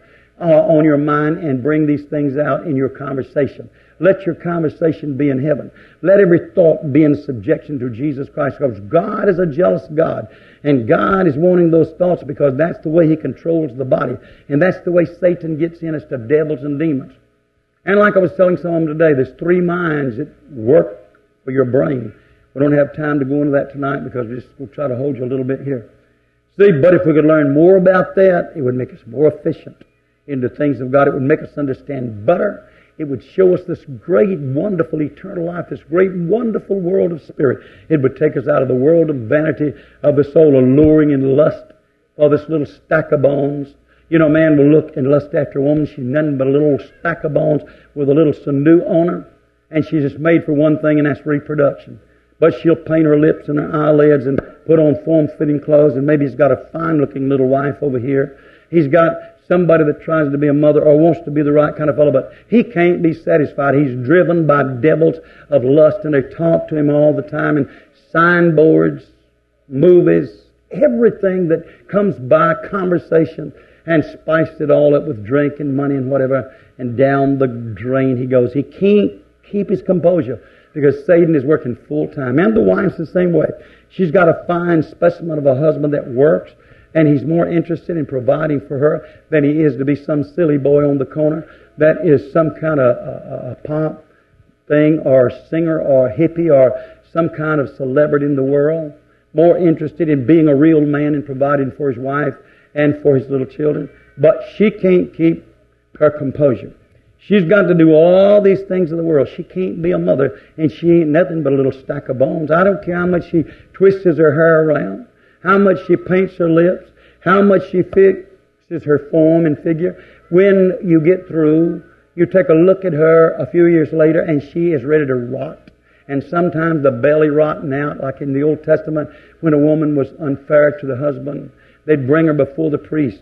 on your mind and bring these things out in your conversation. Let your conversation be in heaven. Let every thought be in subjection to Jesus Christ, because God is a jealous God. And God is wanting those thoughts because that's the way He controls the body. And that's the way Satan gets in us to devils and demons. And like I was telling some of them today, there's 3 minds that work for your brain. We don't have time to go into that tonight because we'll try to hold you a little bit here. See, but if we could learn more about that, it would make us more efficient in the things of God. It would make us understand better. It would show us this great, wonderful, eternal life, this great, wonderful world of spirit. It would take us out of the world of vanity of the soul, alluring in lust for this little stack of bones. You know, man will look and lust after a woman. She's nothing but a little stack of bones with a little sinew on her. And she's just made for one thing, and that's reproduction. But she'll paint her lips and her eyelids and put on form-fitting clothes, and maybe he's got a fine-looking little wife over here. He's got somebody that tries to be a mother or wants to be the right kind of fellow, but he can't be satisfied. He's driven by devils of lust, and they talk to him all the time, and signboards, movies, everything that comes by, conversation, and spiced it all up with drink and money and whatever, and down the drain he goes. He can't keep his composure because Satan is working full time. And the wife's the same way. She's got a fine specimen of a husband that works, and he's more interested in providing for her than he is to be some silly boy on the corner that is some kind of a pop thing or singer or hippie or some kind of celebrity in the world. More interested in being a real man and providing for his wife and for his little children. But she can't keep her composure. She's got to do all these things in the world. She can't be a mother, and she ain't nothing but a little stack of bones. I don't care how much she twists her hair around, how much she paints her lips, how much she fixes her form and figure. When you get through, you take a look at her a few years later, and she is ready to rot. And sometimes the belly rotting out, like in the Old Testament, when a woman was unfair to the husband, they'd bring her before the priest,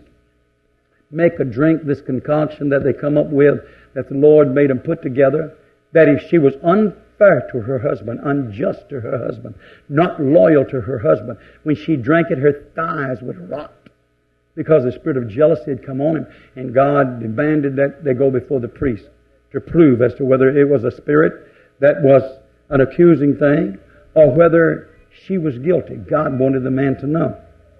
make her drink this concoction that they come up with, that the Lord made them put together, that if she was unfair to her husband, unjust to her husband, not loyal to her husband, when she drank it, her thighs would rot because the spirit of jealousy had come on him, and God demanded that they go before the priest to prove as to whether it was a spirit that was an accusing thing or whether she was guilty. God wanted the man to know.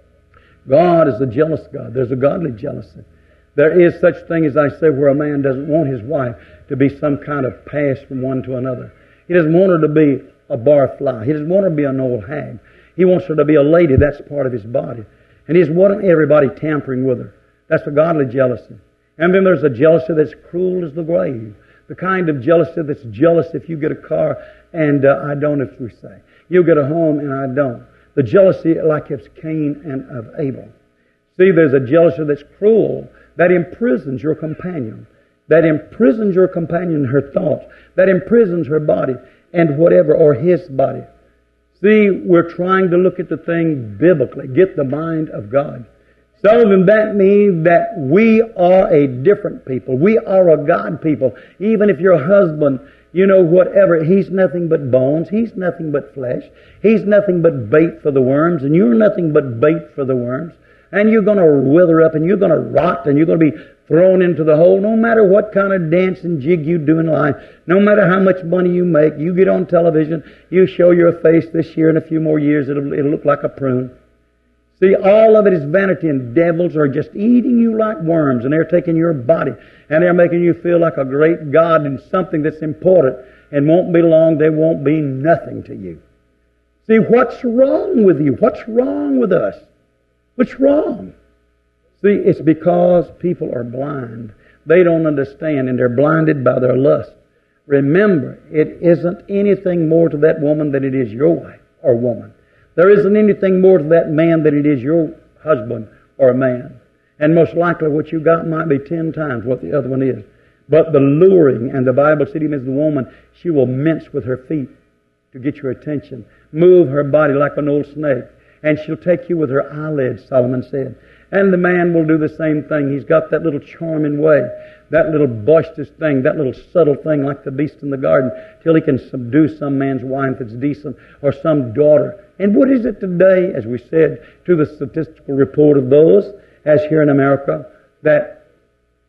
God is a jealous God. There's a godly jealousy. There is such thing, as I say, where a man doesn't want his wife to be some kind of pass from one to another. He doesn't want her to be a barfly. He doesn't want her to be an old hag. He wants her to be a lady. That's part of his body. And he doesn't want everybody tampering with her. That's a godly jealousy. And then there's a jealousy that's cruel as the grave. The kind of jealousy that's jealous if you get a car and I don't, as we say. You get a home and I don't. The jealousy like it's Cain and of Abel. See, there's a jealousy that's cruel, that imprisons your companion. That imprisons your companion, her thoughts. That imprisons her body and whatever, or his body. See, we're trying to look at the thing biblically, get the mind of God. So then that means that we are a different people. We are a God people. Even if your husband, you know, whatever, he's nothing but bones. He's nothing but flesh. He's nothing but bait for the worms, and you're nothing but bait for the worms. And you're going to wither up, and you're going to rot, and you're going to be thrown into the hole, no matter what kind of dance and jig you do in life, no matter how much money you make. You get on television, you show your face this year, in a few more years it'll look like a prune. See, all of it is vanity, and devils are just eating you like worms, and they're taking your body, and they're making you feel like a great God and something that's important, and won't be long, they won't be nothing to you. See, what's wrong with you? What's wrong with us? What's wrong? See, it's because people are blind. They don't understand, and they're blinded by their lust. Remember, it isn't anything more to that woman than it is your wife or woman. There isn't anything more to that man than it is your husband or man. And most likely what you got might be 10 times what the other one is. But the luring, and the Bible said even as the woman, she will mince with her feet to get your attention. Move her body like an old snake. And she'll take you with her eyelids, Solomon said. And the man will do the same thing. He's got that little charming way, that little boisterous thing, that little subtle thing like the beast in the garden, till he can subdue some man's wife that's decent or some daughter. And what is it today, as we said, to the statistical report of those, as here in America, that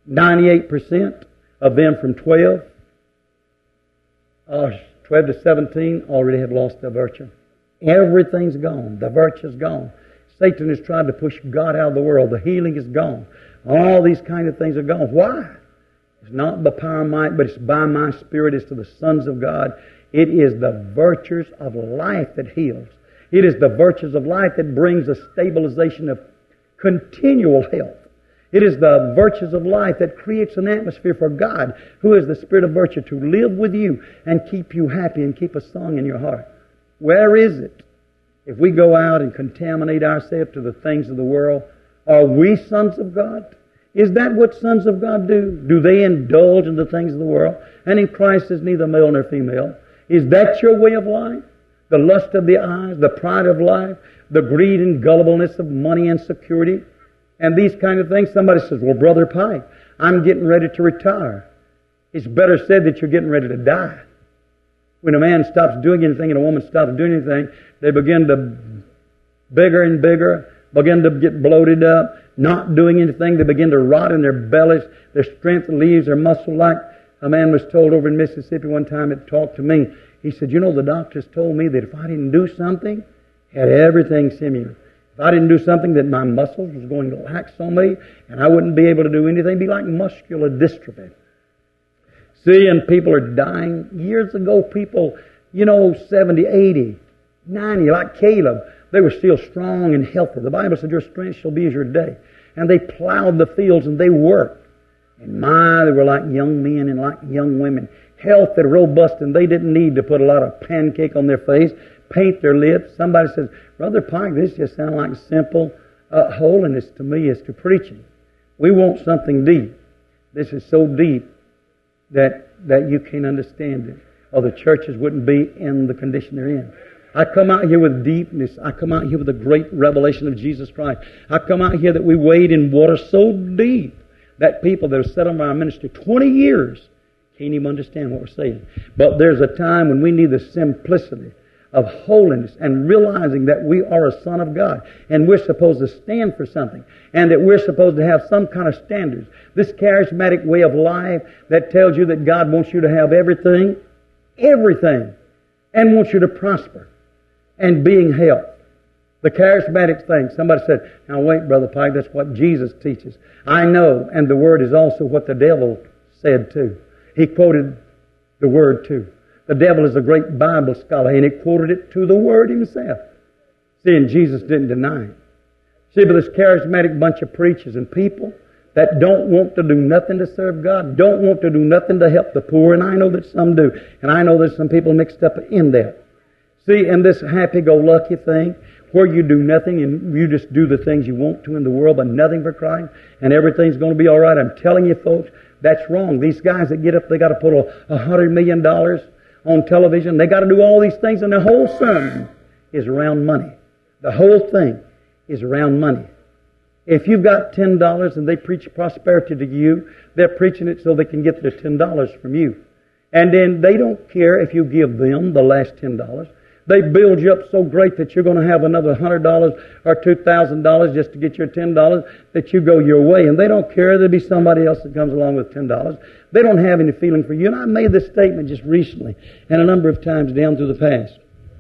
98% of them from 12 to 17 already have lost their virtue. Everything's gone. The virtue's gone. Satan has tried to push God out of the world. The healing is gone. All these kind of things are gone. Why? It's not by power and might, but it's by my Spirit. It's to the sons of God. It is the virtues of life that heals. It is the virtues of life that brings a stabilization of continual health. It is the virtues of life that creates an atmosphere for God, who is the Spirit of virtue, to live with you and keep you happy and keep a song in your heart. Where is it? If we go out and contaminate ourselves to the things of the world, are we sons of God? Is that what sons of God do? Do they indulge in the things of the world? And in Christ is neither male nor female. Is that your way of life? The lust of the eyes, the pride of life, the greed and gullibleness of money and security, and these kind of things. Somebody says, well, Brother Pike, I'm getting ready to retire. It's better said that you're getting ready to die. When a man stops doing anything and a woman stops doing anything, they begin to bigger and bigger, begin to get bloated up, not doing anything. They begin to rot in their bellies. Their strength leaves their muscle. Like a man was told over in Mississippi one time, it talked to me. He said, you know, the doctors told me that if I didn't do something, had everything similar. If I didn't do something, that my muscles was going to lax on me, and I wouldn't be able to do anything. It'd be like muscular dystrophy. See, and people are dying. Years ago, people, 70, 80, 90, like Caleb, they were still strong and healthy. The Bible said, your strength shall be as your day. And they plowed the fields and they worked. And they were like young men and like young women. Healthy, robust, and they didn't need to put a lot of pancake on their face, paint their lips. Somebody says, Brother Pike, this just sounds like simple holiness to me as to preaching. We want something deep. This is so deep that you can't understand it, or the churches wouldn't be in the condition they're in. I come out here with deepness. I come out here with a great revelation of Jesus Christ. I come out here that we wade in water so deep that people that have sat on our ministry 20 years can't even understand what we're saying. But there's a time when we need the simplicity of holiness and realizing that we are a son of God and we're supposed to stand for something and that we're supposed to have some kind of standards. This charismatic way of life that tells you that God wants you to have everything, and wants you to prosper and be in health. The charismatic thing. Somebody said, now wait, Brother Pike, that's what Jesus teaches. I know, and the Word is also what the devil said too. He quoted the Word too. The devil is a great Bible scholar, and he quoted it to the Word himself. See, and Jesus didn't deny it. See, but this charismatic bunch of preachers and people that don't want to do nothing to serve God, don't want to do nothing to help the poor, and I know that some do, and I know there's some people mixed up in that. See, in this happy-go-lucky thing, where you do nothing and you just do the things you want to in the world, but nothing for Christ, and everything's going to be all right. I'm telling you, folks, that's wrong. These guys that get up, they got to put $100 million on television. They got to do all these things, and the whole sermon is around money. The whole thing is around money. If you've got $10 and they preach prosperity to you, they're preaching it so they can get their $10 from you. And then they don't care if you give them the last $10. They build you up so great that you're going to have another $100 or $2,000 just to get your $10 that you go your way. And they don't care. There'll be somebody else that comes along with $10. They don't have any feeling for you. And I made this statement just recently and a number of times down through the past.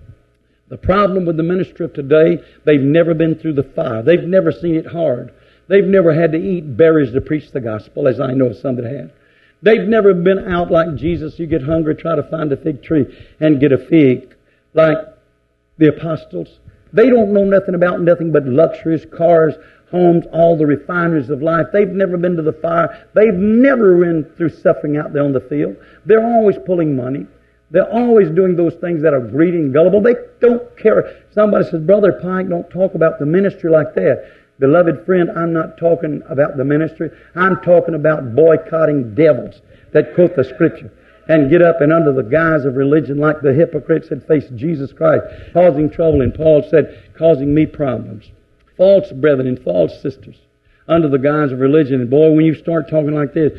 The problem with the ministry of today, they've never been through the fire. They've never seen it hard. They've never had to eat berries to preach the gospel, as I know of some that have. They've never been out like Jesus. You get hungry, try to find a fig tree and get a fig. Like the apostles. They don't know nothing about nothing but luxuries, cars, homes, all the refineries of life. They've never been to the fire. They've never been through suffering out there on the field. They're always pulling money. They're always doing those things that are greedy and gullible. They don't care. Somebody says, Brother Pike, don't talk about the ministry like that. Beloved friend, I'm not talking about the ministry. I'm talking about boycotting devils that quote the Scripture and get up and under the guise of religion like the hypocrites that face Jesus Christ, causing trouble, and Paul said, causing me problems. False brethren and false sisters under the guise of religion. And boy, when you start talking like this,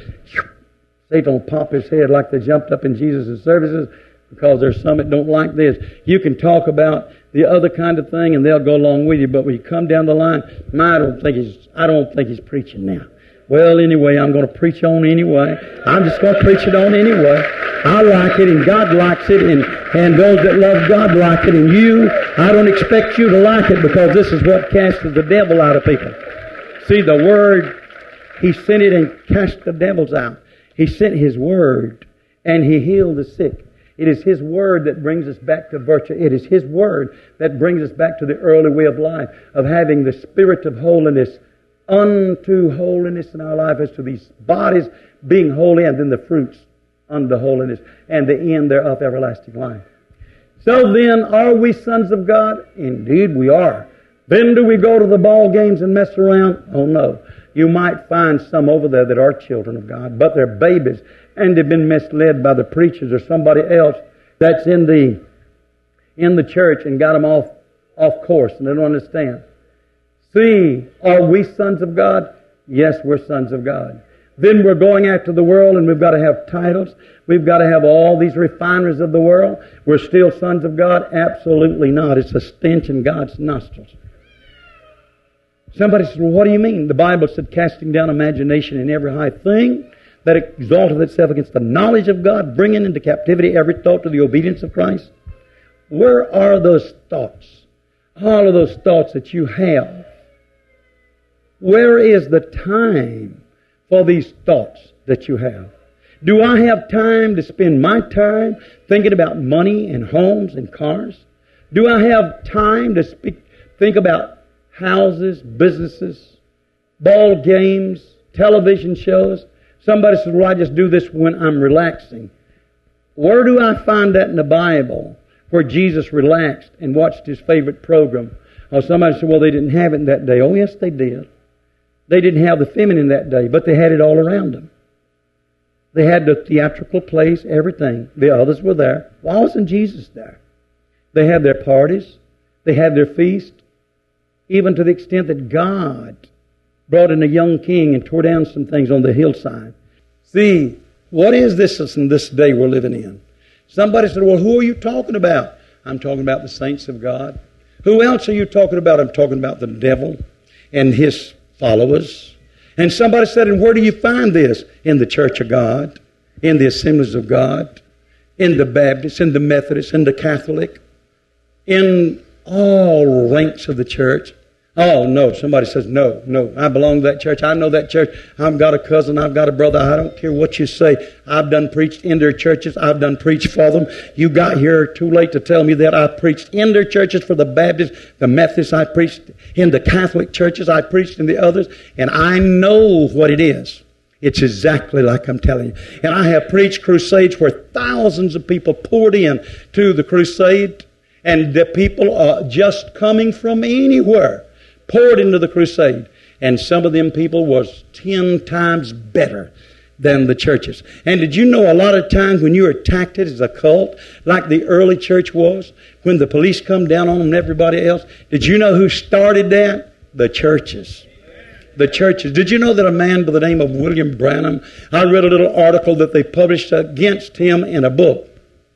Satan will pop his head like they jumped up in Jesus' services, because there's some that don't like this. You can talk about the other kind of thing and they'll go along with you, but when you come down the line, I don't think he's preaching now. Well, anyway, I'm going to preach on anyway. I'm just going to preach it on anyway. I like it, and God likes it, and those that love God like it, and you, I don't expect you to like it, because this is what casts the devil out of people. See, the Word, He sent it and cast the devils out. He sent His Word, and He healed the sick. It is His Word that brings us back to virtue. It is His Word that brings us back to the early way of life, of having the spirit of holiness unto holiness in our life, as to these bodies being holy, and then the fruits unto holiness, and the end thereof everlasting life. So then, are we sons of God? Indeed we are. Then do we go to the ball games and mess around? Oh no. You might find some over there that are children of God, but they're babies, and they've been misled by the preachers or somebody else that's in the church and got them off course, and they don't understand. See, are we sons of God? Yes, we're sons of God. Then we're going after the world, and we've got to have titles. We've got to have all these refineries of the world. We're still sons of God? Absolutely not. It's a stench in God's nostrils. Somebody says, well, what do you mean? The Bible said, casting down imagination and every high thing that exalteth itself against the knowledge of God, bringing into captivity every thought to the obedience of Christ. Where are those thoughts? All of those thoughts that you have. Where is the time for these thoughts that you have? Do I have time to spend my time thinking about money and homes and cars? Do I have time to think about houses, businesses, ball games, television shows? Somebody says, well, I just do this when I'm relaxing. Where do I find that in the Bible where Jesus relaxed and watched His favorite program? Or somebody said, well, they didn't have it that day. Oh, yes, they did. They didn't have the feminine that day, but they had it all around them. They had the theatrical plays, everything. The others were there. Why wasn't Jesus there? They had their parties. They had their feast. Even to the extent that God brought in a young king and tore down some things on the hillside. See, what is this in this day we're living in? Somebody said, well, who are you talking about? I'm talking about the saints of God. Who else are you talking about? I'm talking about the devil and his followers. And somebody said, and where do you find this? In the Church of God, in the Assemblies of God, in the Baptists, in the Methodists, in the Catholic, in all ranks of the church. Oh, no. Somebody says, no. I belong to that church. I know that church. I've got a cousin. I've got a brother. I don't care what you say. I've done preached in their churches. I've done preached for them. You got here too late to tell me that. I preached in their churches for the Baptists, the Methodists. I preached in the Catholic churches. I preached in the others. And I know what it is. It's exactly like I'm telling you. And I have preached crusades where thousands of people poured in to the crusade. And the people are just coming from anywhere poured into the crusade. And some of them people was 10 times better than the churches. And did you know a lot of times when you're attacked as a cult, like the early church was, when the police come down on them and everybody else, did you know who started that? The churches. The churches. Did you know that a man by the name of William Branham, I read a little article that they published against him in a book.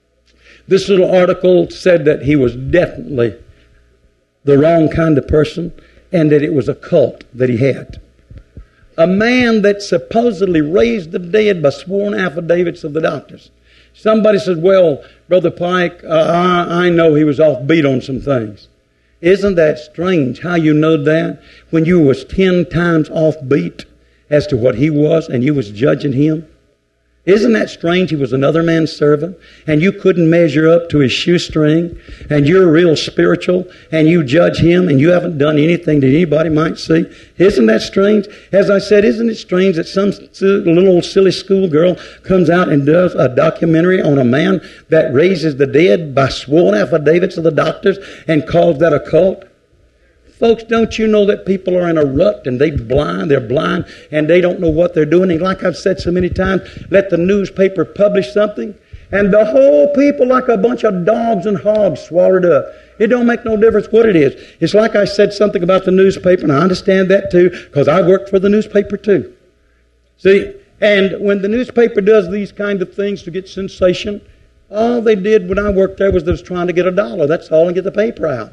This little article said that he was definitely the wrong kind of person and that it was a cult that he had. A man that supposedly raised the dead by sworn affidavits of the doctors. Somebody said, well, Brother Pike, I know he was offbeat on some things. Isn't that strange how you know that when you was 10 times offbeat as to what he was and you was judging him? Isn't that strange? He was another man's servant, and you couldn't measure up to his shoestring, and you're real spiritual, and you judge him, and you haven't done anything that anybody might see. Isn't that strange? As I said, isn't it strange that some little old silly schoolgirl comes out and does a documentary on a man that raises the dead by sworn affidavits of the doctors and calls that a cult? Folks, don't you know that people are in a rut and they're blind and they don't know what they're doing? And like I've said so many times, let the newspaper publish something and the whole people like a bunch of dogs and hogs swallowed up. It don't make no difference what it is. It's like I said something about the newspaper, and I understand that too because I worked for the newspaper too. See, and when the newspaper does these kind of things to get sensation, all they did when I worked there was they was trying to get $1. That's all, and get the paper out.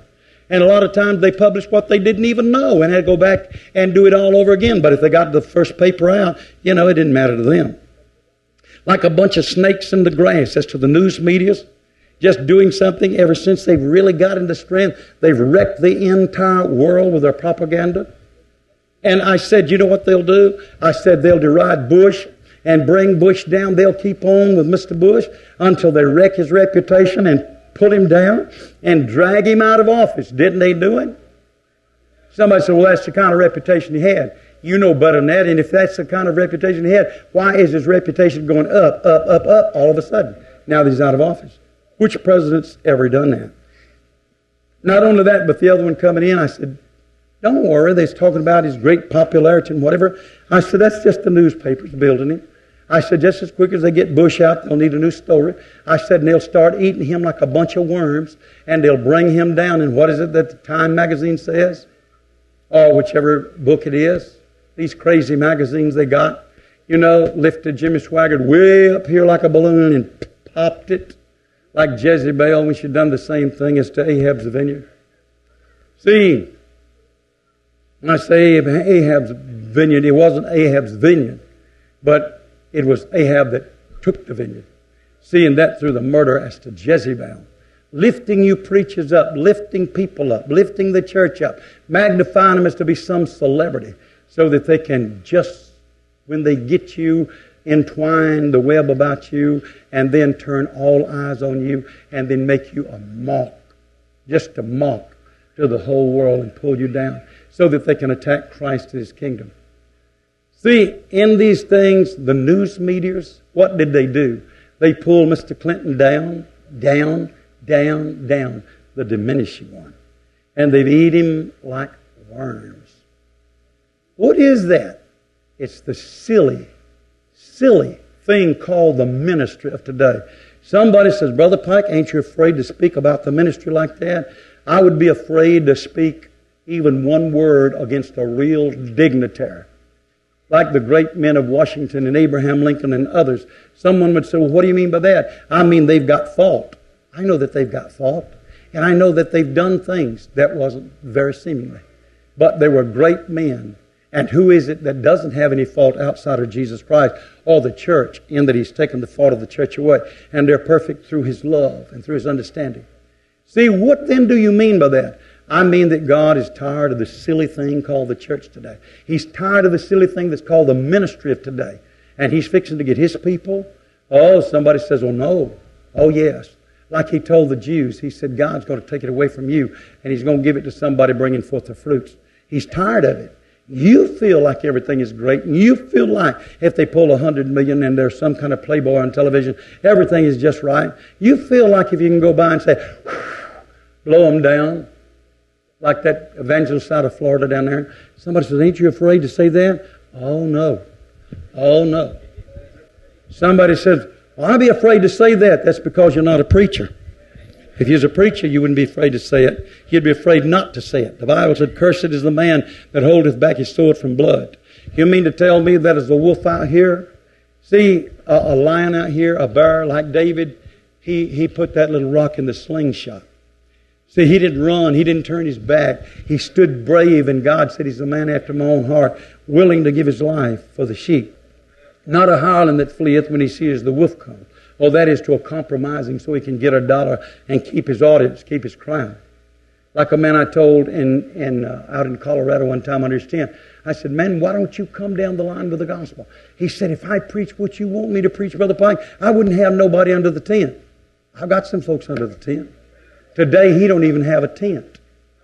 And a lot of times they published what they didn't even know and had to go back and do it all over again. But if they got the first paper out, it didn't matter to them. Like a bunch of snakes in the grass as to the news medias, just doing something ever since they've really got into strength. They've wrecked the entire world with their propaganda. And I said, you know what they'll do? I said they'll deride Bush and bring Bush down. They'll keep on with Mr. Bush until they wreck his reputation and pull him down and drag him out of office. Didn't they do it? Somebody said, well, that's the kind of reputation he had. You know better than that. And if that's the kind of reputation he had, why is his reputation going up, up, up, up all of a sudden now that he's out of office? Which president's ever done that? Not only that, but the other one coming in, I said, don't worry, they're talking about his great popularity and whatever. I said, that's just the newspapers building him. I said, just as quick as they get Bush out, they'll need a new story. I said, and they'll start eating him like a bunch of worms, and they'll bring him down. And what is it that the Time magazine says? Or whichever book it is. These crazy magazines they got, lifted Jimmy Swaggart way up here like a balloon and popped it like Jezebel when she'd done the same thing as to Ahab's vineyard. See, when I say Ahab's vineyard, it wasn't Ahab's vineyard, but it was Ahab that took the vineyard. Seeing that through the murder as to Jezebel. Lifting you preachers up, lifting people up, lifting the church up, magnifying them as to be some celebrity so that they can just, when they get you, entwine the web about you and then turn all eyes on you and then make you a mock, just a mock to the whole world and pull you down so that they can attack Christ and His kingdom. See, in these things, the news medias, what did they do? They pulled Mr. Clinton down, down, down, down, the diminishing one. And they've eaten him like worms. What is that? It's the silly thing called the ministry of today. Somebody says, Brother Pike, ain't you afraid to speak about the ministry like that? I would be afraid to speak even one word against a real dignitary. Like the great men of Washington and Abraham Lincoln and others. Someone would say, well, what do you mean by that? I mean, they've got fault. I know that they've got fault. And I know that they've done things that wasn't very seemingly. But they were great men. And who is it that doesn't have any fault outside of Jesus Christ or the church, in that He's taken the fault of the church away? And they're perfect through His love and through His understanding. See, what then do you mean by that? I mean that God is tired of the silly thing called the church today. He's tired of the silly thing that's called the ministry of today. And He's fixing to get His people. Oh, somebody says, oh, no. Oh, yes. Like He told the Jews, He said, God's going to take it away from you, and He's going to give it to somebody bringing forth the fruits. He's tired of it. You feel like everything is great, and you feel like if they pull 100 million and there's some kind of playboy on television, everything is just right. You feel like if you can go by and say, blow them down, like that evangelist out of Florida down there. Somebody says, ain't you afraid to say that? Oh, no. Oh, no. Somebody says, well, I'll be afraid to say that. That's because you're not a preacher. If you was a preacher, you wouldn't be afraid to say it. You'd be afraid not to say it. The Bible said, cursed is the man that holdeth back his sword from blood. You mean to tell me that as a wolf out here? See, a lion out here, a bear like David, he put that little rock in the slingshot. See, he didn't run. He didn't turn his back. He stood brave, and God said he's a man after my own heart, willing to give his life for the sheep. Not a hireling that fleeth when he sees the wolf come. Oh, that is to a compromising so he can get a dollar and keep his audience, keep his crown. Like a man I told out in Colorado one time under his tent. I said, man, why don't you come down the line with the gospel? He said, if I preach what you want me to preach, Brother Pike, I wouldn't have nobody under the tent. I've got some folks under the tent. Today, he don't even have a tent.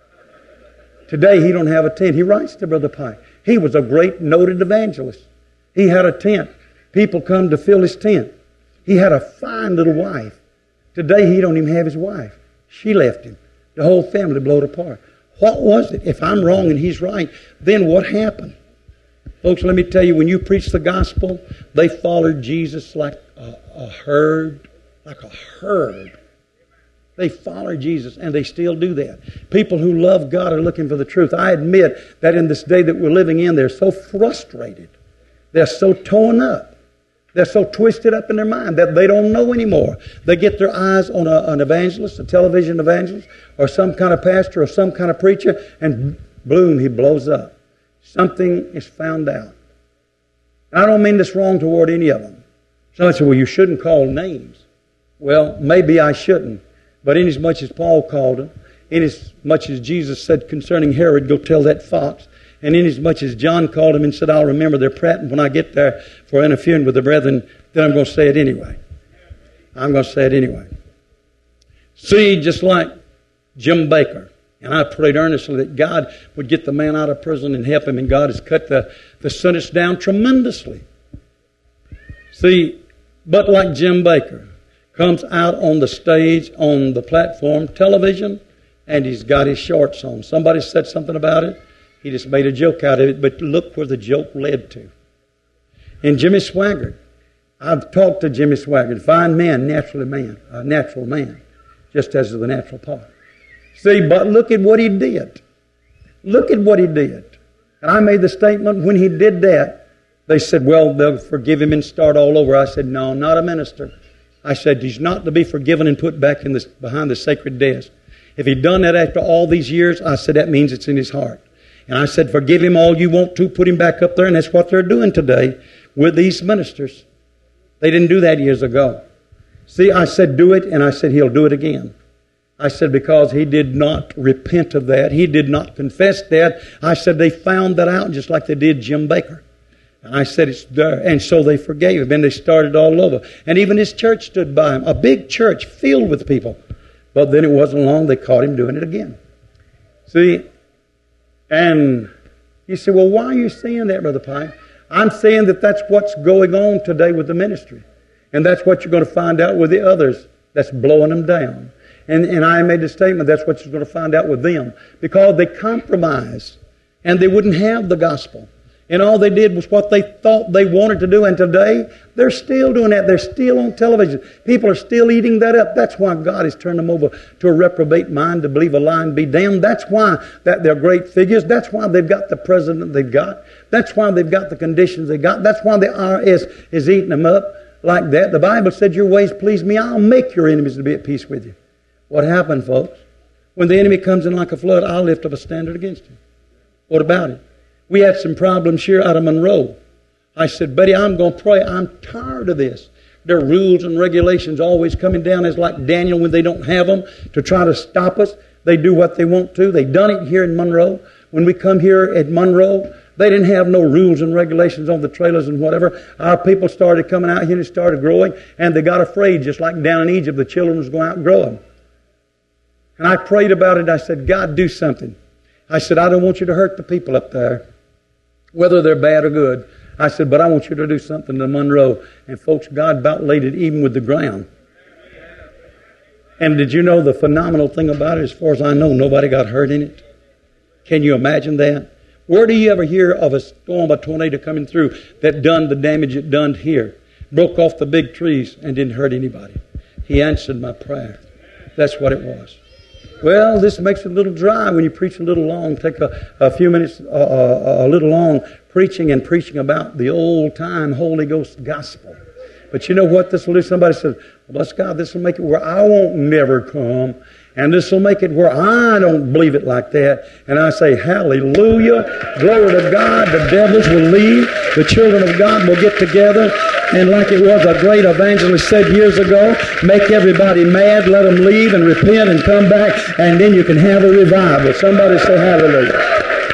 Today, he don't have a tent. He writes to Brother Pike. He was a great noted evangelist. He had a tent. People come to fill his tent. He had a fine little wife. Today, he don't even have his wife. She left him. The whole family blowed apart. What was it? If I'm wrong and he's right, then what happened? Folks, let me tell you, when you preach the gospel, they followed Jesus like a herd. Like a herd. They follow Jesus, and they still do that. People who love God are looking for the truth. I admit that in this day that we're living in, they're so frustrated. They're so torn up. They're so twisted up in their mind that they don't know anymore. They get their eyes on an evangelist, a television evangelist, or some kind of pastor or some kind of preacher, and boom, he blows up. Something is found out. I don't mean this wrong toward any of them. Somebody said, well, you shouldn't call names. Well, maybe I shouldn't. But inasmuch as Paul called him, inasmuch as Jesus said concerning Herod, go tell that fox, and inasmuch as John called him and said, I'll remember their prating when I get there for interfering with the brethren, then I'm going to say it anyway. I'm going to say it anyway. See, just like Jim Bakker, and I prayed earnestly that God would get the man out of prison and help him, and God has cut the sentence down tremendously. See, but like Jim Bakker comes out on the stage, on the platform, television, and he's got his shorts on. Somebody said something about it. He just made a joke out of it, but look where the joke led to. And Jimmy Swaggart, I've talked to Jimmy Swaggart, fine man, a natural man, just as the natural part. See, but look at what he did. Look at what he did. And I made the statement, when he did that, they said, well, they'll forgive him and start all over. I said, no, not a minister. I said, he's not to be forgiven and put back behind the sacred desk. If he'd done that after all these years, I said, that means it's in his heart. And I said, forgive him all you want to, put him back up there, and that's what they're doing today with these ministers. They didn't do that years ago. See, I said, do it, and I said, he'll do it again. I said, because he did not repent of that. He did not confess that. I said, they found that out just like they did Jim Bakker. And I said, it's there. And so they forgave him, and they started all over. And even his church stood by him, a big church filled with people. But then it wasn't long, they caught him doing it again. See, and you say, well, why are you saying that, Brother Pine? I'm saying that that's what's going on today with the ministry. And that's what you're going to find out with the others that's blowing them down. And I made the statement, that's what you're going to find out with them. Because they compromised, and they wouldn't have the gospel. And all they did was what they thought they wanted to do. And today, they're still doing that. They're still on television. People are still eating that up. That's why God has turned them over to a reprobate mind to believe a lie and be damned. That's why they're great figures. That's why they've got the president they've got. That's why they've got the conditions they got. That's why the IRS is eating them up like that. The Bible said, your ways please me. I'll make your enemies to be at peace with you. What happened, folks? When the enemy comes in like a flood, I'll lift up a standard against him. What about it? We had some problems here out of Monroe. I said, Betty, I'm going to pray. I'm tired of this. There are rules and regulations always coming down as like Daniel when they don't have them to try to stop us. They do what they want to. They've done it here in Monroe. When we come here at Monroe, they didn't have no rules and regulations on the trailers and whatever. Our people started coming out here and started growing, and they got afraid, just like down in Egypt, the children was going out growing. And I prayed about it. I said, God, do something. I said, I don't want you to hurt the people up there, whether they're bad or good. I said, but I want you to do something to Monroe. And folks, God about laid it even with the ground. And did you know the phenomenal thing about it, as far as I know, nobody got hurt in it? Can you imagine that? Where do you ever hear of a storm, a tornado coming through that done the damage it done here? Broke off the big trees and didn't hurt anybody. He answered my prayer. That's what it was. Well, this makes it a little dry when you preach a little long. Take a few minutes, a little long, preaching about the old-time Holy Ghost gospel. But you know what this will do? Somebody says, well, bless God, this will make it where I won't never come. And this will make it where I don't believe it like that. And I say, hallelujah, glory to God. The devils will leave. The children of God will get together. And like it was a great evangelist said years ago, make everybody mad, let them leave and repent and come back, and then you can have a revival. Somebody say hallelujah.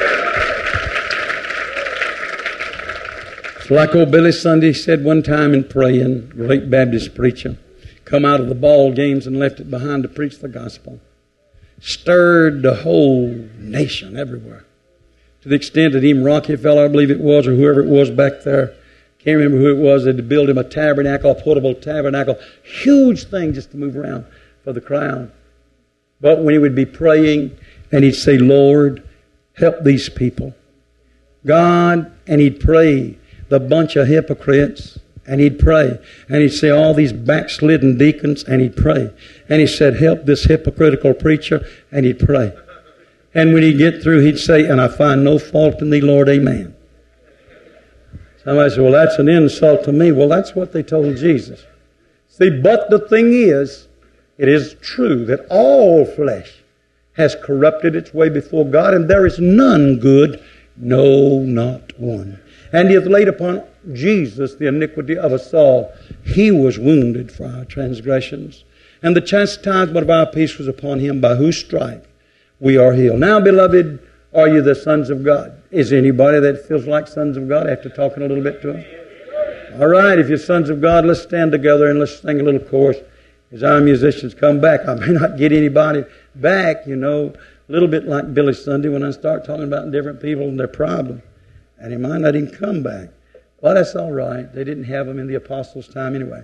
It's like old Billy Sunday said one time in praying, great Baptist preacher, come out of the ball games and left it behind to preach the gospel. Stirred the whole nation everywhere. To the extent that even Rockefeller, I believe it was, or whoever it was back there, can't remember who it was, they had to build him a tabernacle, a portable tabernacle, huge thing just to move around for the crowd. But when he would be praying and he'd say, Lord, help these people. God, and he'd pray, the bunch of hypocrites, and he'd pray. And he'd say, all these backslidden deacons, and he'd pray. And he said, help this hypocritical preacher, and he'd pray. And when he'd get through, he'd say, and I find no fault in thee, Lord, amen. Somebody said, well, that's an insult to me. Well, that's what they told Jesus. See, but the thing is, it is true that all flesh has corrupted its way before God, and there is none good, no, not one. And he hath laid upon Jesus the iniquity of us all. He was wounded for our transgressions, and the chastisement of our peace was upon him, by whose stripe we are healed. Now, beloved, are you the sons of God? Is anybody that feels like sons of God after talking a little bit to them? All right, if you're sons of God, let's stand together and let's sing a little chorus as our musicians come back. I may not get anybody back, a little bit like Billy Sunday when I start talking about different people and their problem. And he might not even come back. Well, that's all right. They didn't have them in the apostles' time anyway.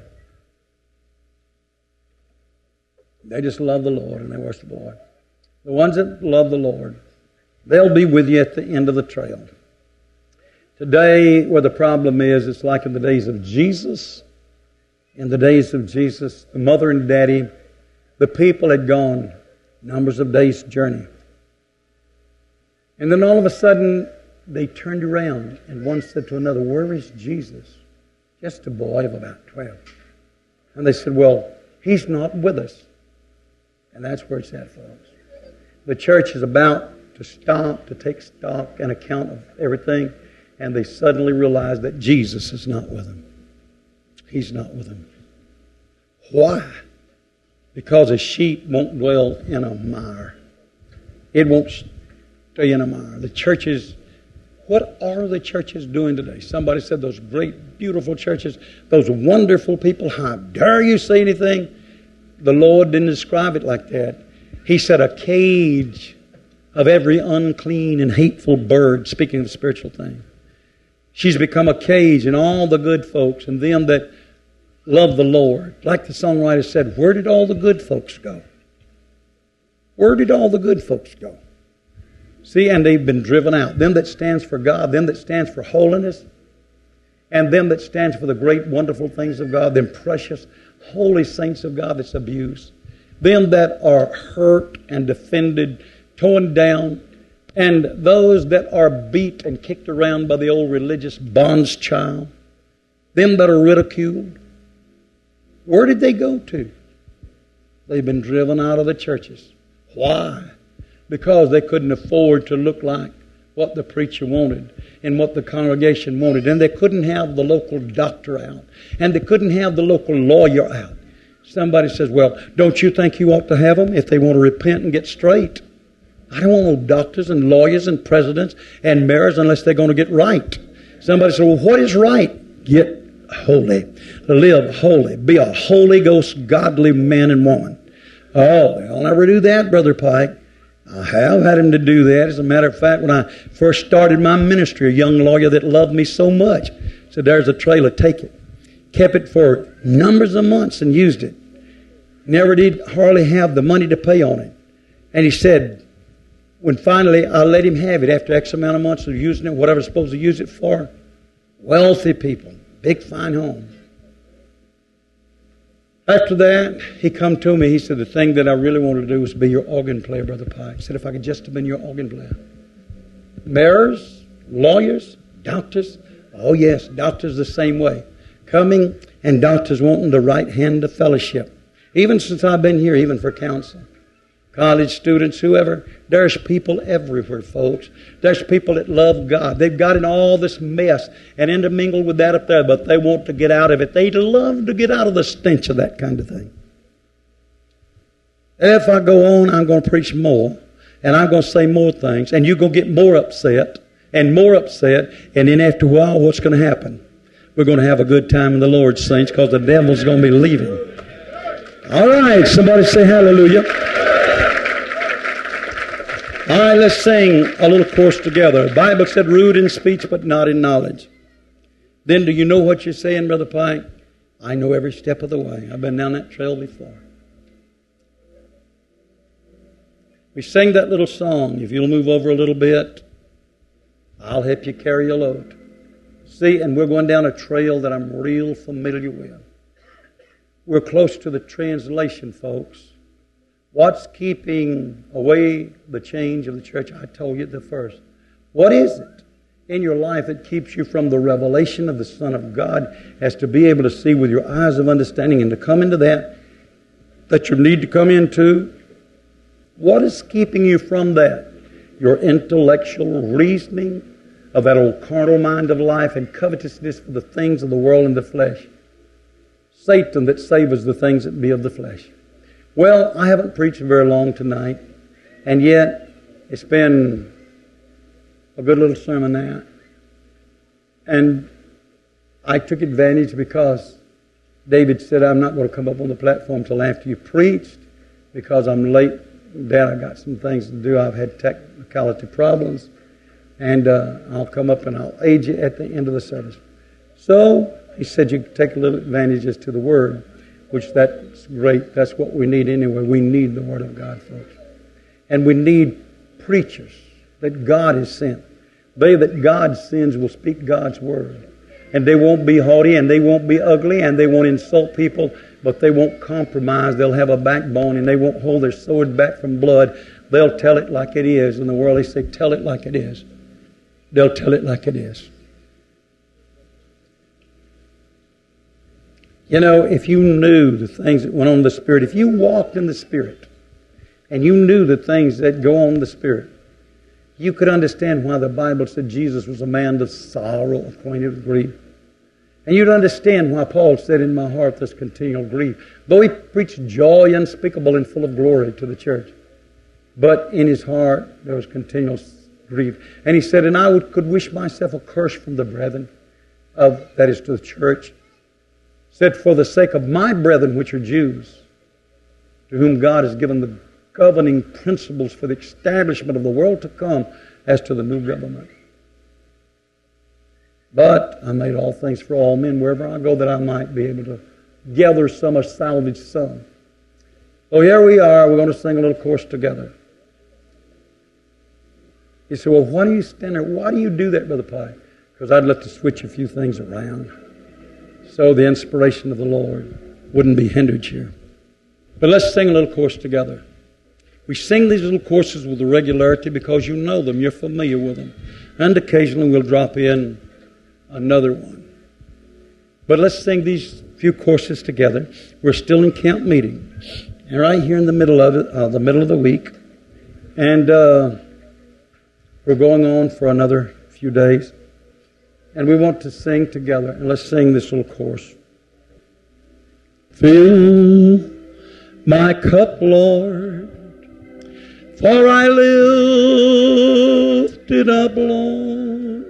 They just love the Lord and they worship the Lord. The ones that love the Lord, they'll be with you at the end of the trail. Today, where the problem is, it's like in the days of Jesus. In the days of Jesus, the mother and daddy, the people had gone numbers of days' journey. And then all of a sudden, they turned around and one said to another, where is Jesus? Just a boy of about 12. And they said, well, he's not with us. And that's where it's at, folks. The church is about to stop, to take stock and account of everything, and they suddenly realize that Jesus is not with them. He's not with them. Why? Because a sheep won't dwell in a mire. It won't stay in a mire. The churches, what are the churches doing today? Somebody said those great, beautiful churches, those wonderful people, how dare you say anything? The Lord didn't describe it like that. He said a cage of every unclean and hateful bird, speaking of spiritual things. She's become a cage, and all the good folks and them that love the Lord. Like the songwriter said, where did all the good folks go? Where did all the good folks go? See, and they've been driven out. Them that stands for God, them that stands for holiness, and them that stands for the great, wonderful things of God, them precious, holy saints of God that's abused. Them that are hurt and defended, torn down, and those that are beat and kicked around by the old religious bonds child. Them that are ridiculed. Where did they go to? They've been driven out of the churches. Why? Because they couldn't afford to look like what the preacher wanted and what the congregation wanted. And they couldn't have the local doctor out. And they couldn't have the local lawyer out. Somebody says, well, don't you think you ought to have them if they want to repent and get straight? I don't want no doctors and lawyers and presidents and mayors unless they're going to get right. Somebody said, well, what is right? Get holy. Live holy. Be a Holy Ghost, godly man and woman. Oh, they'll never do that, Brother Pike. I have had him to do that. As a matter of fact, when I first started my ministry, a young lawyer that loved me so much said, there's a trailer, take it. Kept it for numbers of months and used it. Never did hardly have the money to pay on it. And he said, when finally I let him have it after X amount of months of using it, whatever I was supposed to use it for, wealthy people, big fine home. After that, he come to me. He said, the thing that I really wanted to do was be your organ player, Brother Pike. He said, if I could just have been your organ player. Mayors, lawyers, doctors. Oh, yes, doctors the same way. Coming and doctors wanting the right hand of fellowship. Even since I've been here, even for counsel. College students, whoever. There's people everywhere, folks. There's people that love God. They've got in all this mess and intermingled with that up there, but they want to get out of it. They'd love to get out of the stench of that kind of thing. If I go on, I'm going to preach more, and I'm going to say more things, and you're going to get more upset, and then after a while, what's going to happen? We're going to have a good time in the Lord, saints, because the devil's going to be leaving. All right, somebody say hallelujah. All right, let's sing a little chorus together. The Bible said, rude in speech, but not in knowledge. Then do you know what you're saying, Brother Pike? I know every step of the way. I've been down that trail before. We sang that little song. If you'll move over a little bit, I'll help you carry your load. See, and we're going down a trail that I'm real familiar with. We're close to the translation, folks. What's keeping away the change of the church? I told you at the first. What is it? in your life that keeps you from the revelation of the Son of God as to be able to see with your eyes of understanding and to come into that you need to come into? What is keeping you from that? Your intellectual reasoning of that old carnal mind of life and covetousness for the things of the world and the flesh. Satan that savors the things that be of the flesh. Well, I haven't preached very long tonight, and yet it's been a good little sermon now. And I took advantage because David said, I'm not going to come up on the platform till after you preached because I'm late. Dad, I got some things to do. I've had technicality problems. And I'll come up and I'll aid you at the end of the service. So he said you take a little advantage as to the Word, which that's great. That's what we need anyway. We need the Word of God, folks. And we need preachers that God has sent. They that God sends will speak God's Word. And they won't be haughty and they won't be ugly and they won't insult people, but they won't compromise. They'll have a backbone and they won't hold their sword back from blood. They'll tell it like it is. In the world they say, tell it like it is. They'll tell it like it is. You know, if you knew the things that went on in the Spirit, if you walked in the Spirit and you knew the things that go on in the Spirit, you could understand why the Bible said Jesus was a man of sorrow, acquainted with grief. And you'd understand why Paul said, in my heart there's continual grief. Though he preached joy unspeakable and full of glory to the church, but in his heart there was continual grief. And he said, and I could wish myself a curse from the brethren, that is to the church. Said, for the sake of my brethren which are Jews, to whom God has given the governing principles for the establishment of the world to come as to the new government. But I made all things for all men wherever I go that I might be able to gather some of salvage some. So here we are. We're going to sing a little chorus together. You say, well, why do you stand there? Why do you do that, Brother Pye? Because I'd like to switch a few things around so the inspiration of the Lord wouldn't be hindered here. But let's sing a little chorus together. We sing these little choruses with regularity because you know them, you're familiar with them. And occasionally we'll drop in another one. But let's sing these few choruses together. We're still in camp meeting. And right here in the middle of it, the middle of the week. And we're going on for another few days. And we want to sing together. And let's sing this little chorus. Fill my cup, Lord, for I lift it up, Lord.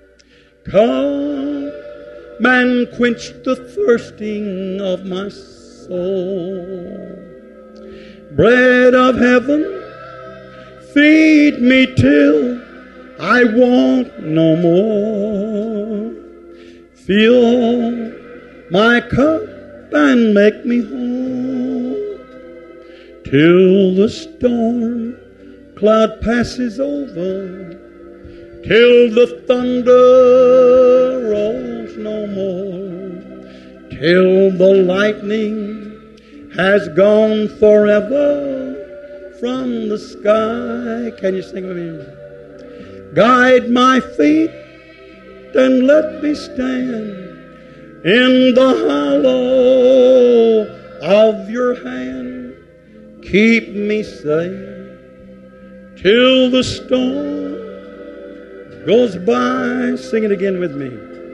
Come and quench the thirsting of my soul. Bread of heaven, feed me till I want no more. Fill my cup and make me whole, till the storm cloud passes over, till the thunder rolls no more, till the lightning has gone forever from the sky. Can you sing with me? Guide my feet and let me stand in the hollow of your hand. Keep me safe till the storm goes by. Sing it again with me.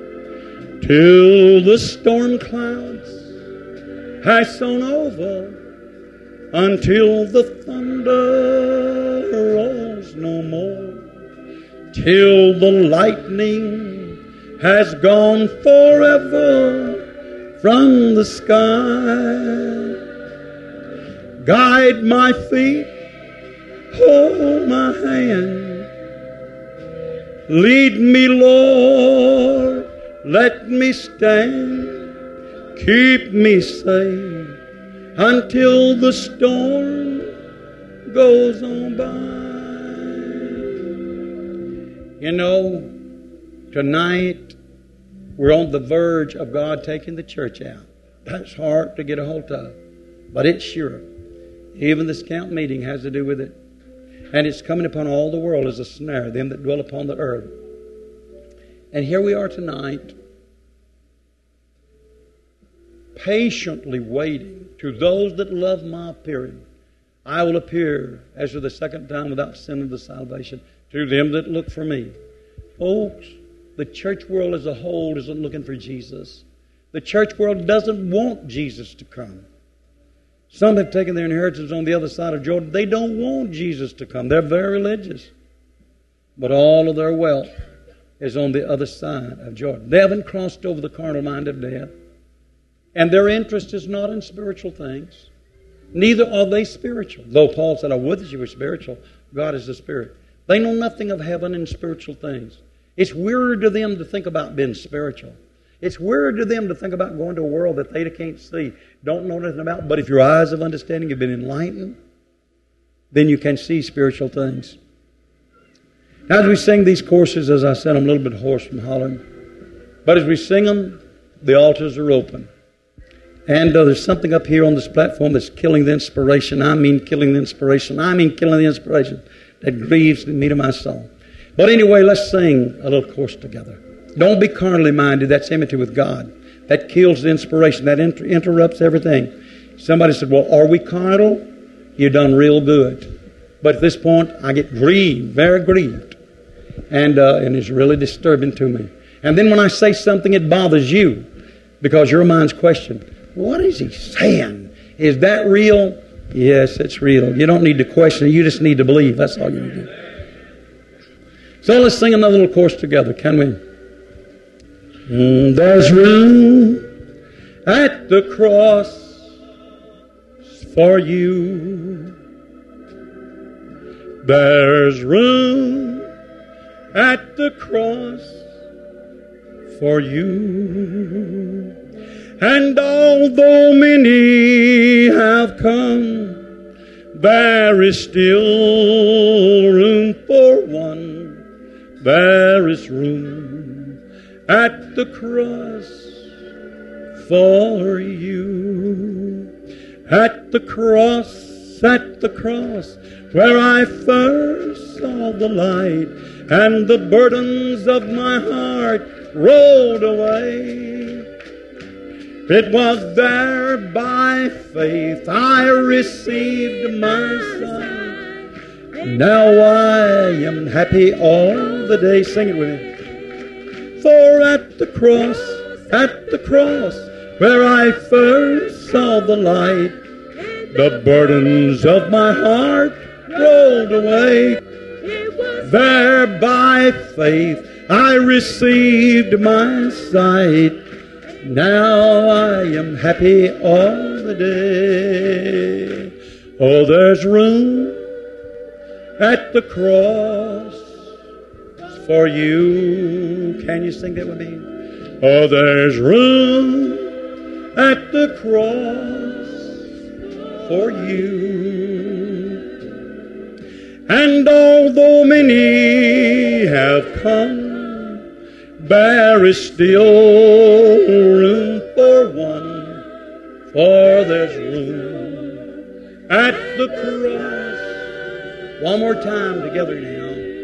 Till the storm clouds pass on over, until the thunder rolls no more, till the lightning has gone forever from the sky. Guide my feet, hold my hand, lead me, Lord, let me stand, keep me safe until the storm goes on by. You know, tonight we're on the verge of God taking the church out. That's hard to get a hold of, but it's sure. Even this camp meeting has to do with it. And it's coming upon all the world as a snare, them that dwell upon the earth. And here we are tonight, patiently waiting to those that love my appearing. I will appear as of the second time without sin unto salvation to them that look for me. Folks, the church world as a whole isn't looking for Jesus. The church world doesn't want Jesus to come. Some have taken their inheritance on the other side of Jordan. They don't want Jesus to come. They're very religious. But all of their wealth is on the other side of Jordan. They haven't crossed over the carnal mind of death. And their interest is not in spiritual things. Neither are they spiritual. Though Paul said, I would that you were spiritual. God is the Spirit. They know nothing of heaven and spiritual things. It's weird to them to think about being spiritual. It's weird to them to think about going to a world that they can't see, don't know nothing about. But if your eyes of understanding have been enlightened, then you can see spiritual things. Now, as we sing these courses, as I said, I'm a little bit hoarse from hollering. But as we sing them, the altars are open. And there's something up here on this platform that's killing the inspiration. I mean killing the inspiration. I mean killing the inspiration that grieves me to my soul. But anyway, let's sing a little course together. Don't be carnally minded. That's enmity with God. That kills the inspiration. That interrupts everything. Somebody said, well, are we carnal? You've done real good. But at this point, I get grieved, very grieved. And it's really disturbing to me. And then when I say something, it bothers you because your mind's questioning, what is he saying? Is that real? Yes, it's real. You don't need to question it. You just need to believe. That's all you need to do. So let's sing another little chorus together, can we? There's room at the cross for you. There's room at the cross for you. And although many have come, there is still room for one. There is room at the cross for you. At the cross, where I first saw the light, and the burdens of my heart rolled away. It was there by faith I received my sight. Now I am happy all the day. Sing it with me. For at the cross, where I first saw the light, the burdens of my heart rolled away. There by faith I received my sight. Now I am happy all the day. Oh, there's room at the cross for you. Can you sing that with me? Oh, there's room at the cross for you. And although many have come, there is still room for one, for there's room at the cross. One more time together now.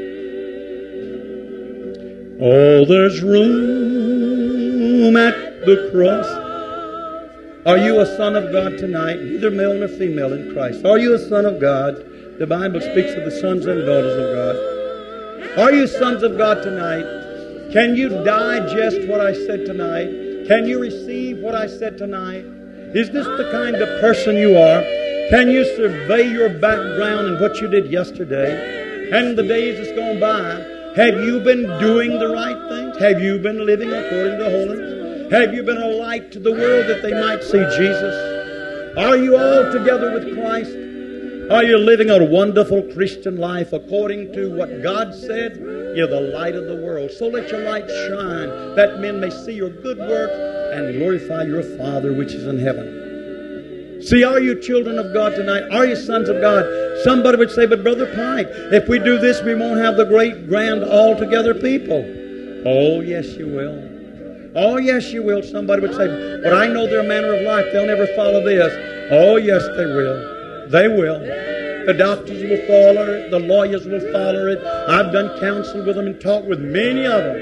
Oh, there's room at the cross. Are you a son of God tonight? Neither male nor female in Christ. Are you a son of God? The Bible speaks of the sons and daughters of God. Are you sons of God tonight? Can you digest what I said tonight? Can you receive what I said tonight? Is this the kind of person you are? Can you survey your background and what you did yesterday and the days that's gone by? Have you been doing the right things? Have you been living according to holiness? Have you been a light to the world that they might see Jesus? Are you all together with Christ? Are you living a wonderful Christian life according to what God said? You're the light of the world. So let your light shine, that men may see your good work and glorify your Father which is in heaven. See, are you children of God tonight? Are you sons of God? Somebody would say, but Brother Pike, if we do this, we won't have the great, grand, all-together people. Oh, yes, you will. Oh, yes, you will. Somebody would say, but I know their manner of life. They'll never follow this. Oh, yes, they will. They will. The doctors will follow it. The lawyers will follow it. I've done counsel with them and talked with many of them.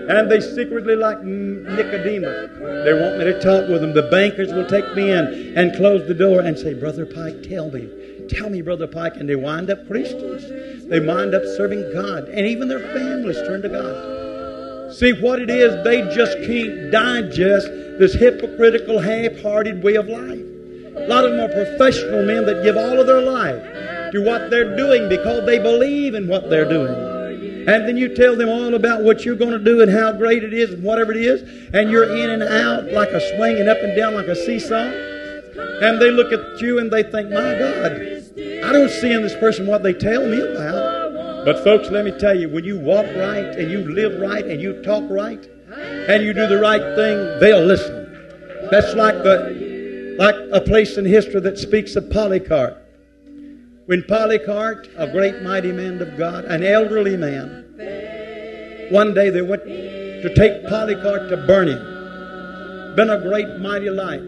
And they secretly, like Nicodemus, they want me to talk with them. The bankers will take me in and close the door and say, Brother Pike, tell me, Brother Pike. And they wind up Christians. They wind up serving God. And even their families turn to God. See, what it is, they just can't digest this hypocritical, half-hearted way of life. A lot of them are professional men that give all of their life to what they're doing because they believe in what they're doing. And then you tell them all about what you're going to do and how great it is and whatever it is, and you're in and out like a swinging up and down like a seesaw. And they look at you and they think, my God, I don't see in this person what they tell me about. But folks, let me tell you, when you walk right and you live right and you talk right and you do the right thing, they'll listen. That's like a place in history that speaks of Polycarp. When Polycarp, a great mighty man of God, an elderly man, one day they went to take Polycarp to burn him. Been a great mighty light.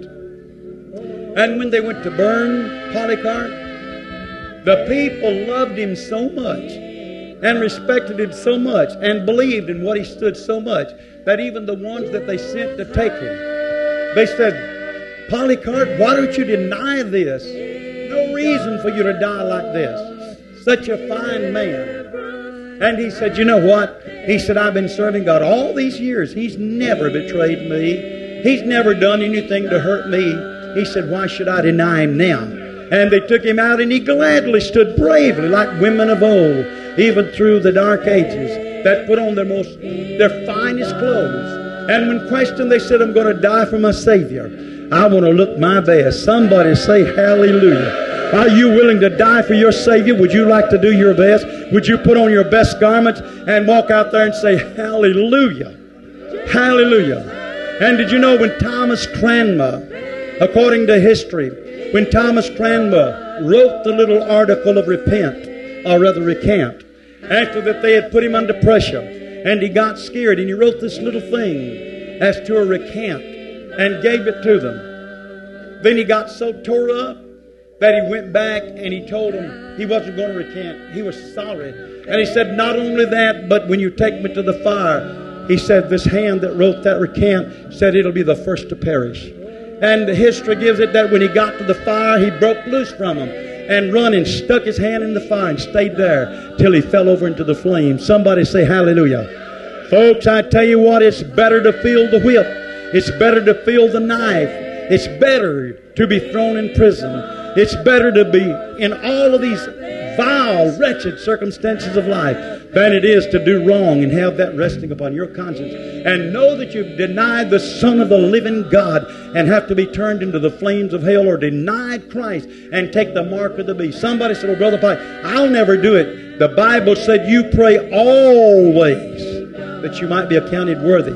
And when they went to burn Polycarp, the people loved him so much and respected him so much and believed in what he stood so much that even the ones that they sent to take him, they said, Polycarp, why don't you deny this? No reason for you to die like this. Such a fine man. And he said, you know what? He said, I've been serving God all these years. He's never betrayed me. He's never done anything to hurt me. He said, why should I deny him now? And they took him out and he gladly stood bravely like women of old, even through the dark ages, that put on their finest clothes. And when questioned, they said, I'm going to die for my Savior. I want to look my best. Somebody say hallelujah. Are you willing to die for your Savior? Would you like to do your best? Would you put on your best garments and walk out there and say hallelujah? Hallelujah. And did you know when Thomas Cranmer, according to history, when Thomas Cranmer wrote the little article of recant, after that they had put him under pressure, and he got scared, and he wrote this little thing as to a recant, and gave it to them. Then he got so tore up that he went back and he told them he wasn't going to recant. He was sorry. And he said, not only that, but when you take me to the fire, he said, this hand that wrote that recant said it'll be the first to perish. And the history gives it that when he got to the fire, he broke loose from them and run and stuck his hand in the fire and stayed there till he fell over into the flames. Somebody say hallelujah. Folks, I tell you what, it's better to feel the whip. It's better to feel the knife. It's better to be thrown in prison. It's better to be in all of these vile, wretched circumstances of life than it is to do wrong and have that resting upon your conscience and know that you've denied the Son of the living God and have to be turned into the flames of hell, or denied Christ and take the mark of the beast. Somebody said, well, Brother Pike, I'll never do it. The Bible said you pray always that you might be accounted worthy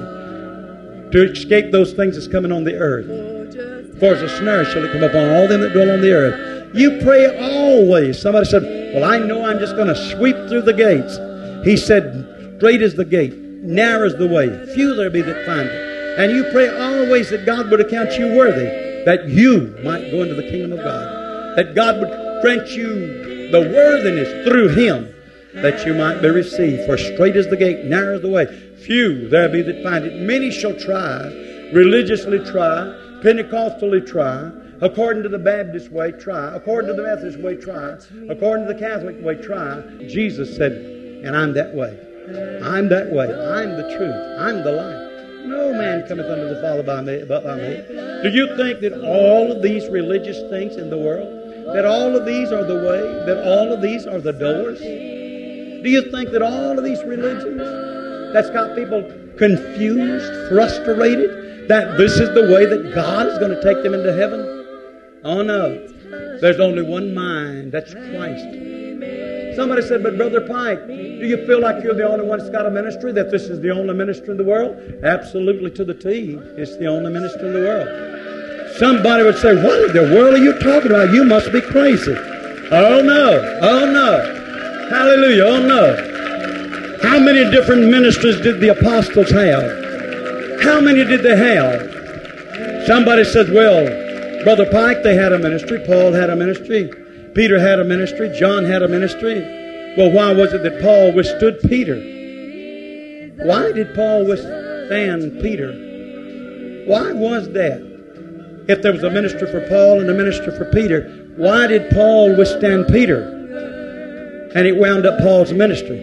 to escape those things that's coming on the earth. For as a snare shall it come upon all them that dwell on the earth. You pray always. Somebody said, well, I know I'm just going to sweep through the gates. He said, straight is the gate, narrow is the way, few there be that find it. And you pray always that God would account you worthy, that you might go into the kingdom of God. That God would grant you the worthiness through Him, that you might be received. For straight is the gate, narrow is the way, few there be that find it. Many shall try, religiously try, Pentecostally try, according to the Baptist way, try, according to the Methodist way, try, according to the Catholic way, try. Jesus said, and I'm that way. I'm that way. I'm the truth. I'm the light. No man cometh unto the Father but by me. Do you think that all of these religious things in the world, that all of these are the way, that all of these are the doors? Do you think that all of these religions that's got people confused, frustrated, that this is the way that God is going to take them into heaven? Oh no. There's only one mind. That's Christ. Somebody said, but Brother Pike, do you feel like you're the only one that's got a ministry, that this is the only ministry in the world? Absolutely, to the T. It's the only ministry in the world. Somebody would say, what in the world are you talking about? You must be crazy. Oh no. Oh no. Hallelujah. Oh no. How many different ministries did the apostles have? How many did they have? Somebody said, well, Brother Pike, they had a ministry. Paul had a ministry. Peter had a ministry. John had a ministry. Well, why was it that Paul withstood Peter? Why did Paul withstand Peter? Why was that? If there was a minister for Paul and a minister for Peter, why did Paul withstand Peter? And it wound up Paul's ministry.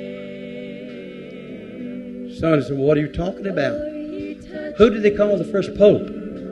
Son said, well, what are you talking about? Who did they call the first pope?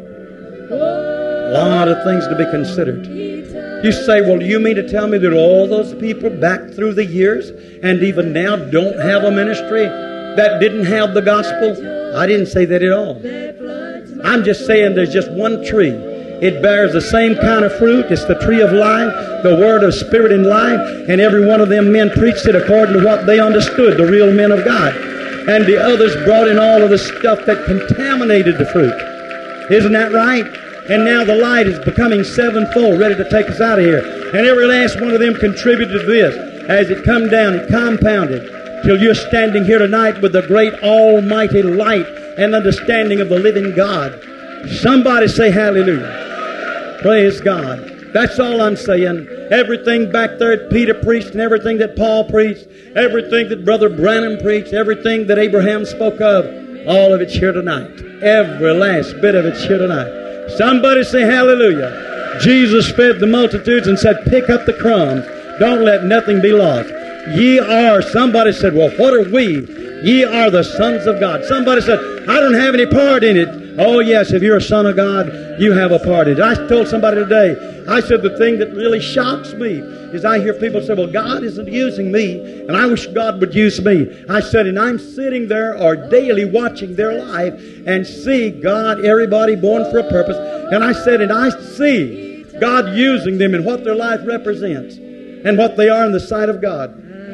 A lot of things to be considered. You say, well, do you mean to tell me that all those people back through the years and even now don't have a ministry that didn't have the gospel? I didn't say that at all. I'm just saying there's just one tree. It bears the same kind of fruit. It's the tree of life, the word of spirit and life. And every one of them men preached it according to what they understood, the real men of God. And the others brought in all of the stuff that contaminated the fruit. Isn't that right? And now the light is becoming sevenfold, ready to take us out of here. And every last one of them contributed to this. As it come down, it compounded till you're standing here tonight with the great almighty light and understanding of the living God. Somebody say hallelujah. Praise God. That's all I'm saying. Everything back there that Peter preached and everything that Paul preached, everything that Brother Branham preached, everything that Abraham spoke of, all of it's here tonight. Every last bit of it's here tonight. Somebody say hallelujah. Jesus fed the multitudes and said, pick up the crumbs. Don't let nothing be lost. Ye are, somebody said, well, what are we? Ye are the sons of God. Somebody said, I don't have any part in it. Oh, yes, if you're a son of God, you have a part in it. I told somebody today, I said the thing that really shocks me is I hear people say, well, God isn't using me, and I wish God would use me. I said, and I'm sitting there or daily watching their life and see God, everybody born for a purpose. And I said, and I see God using them in what their life represents and what they are in the sight of God.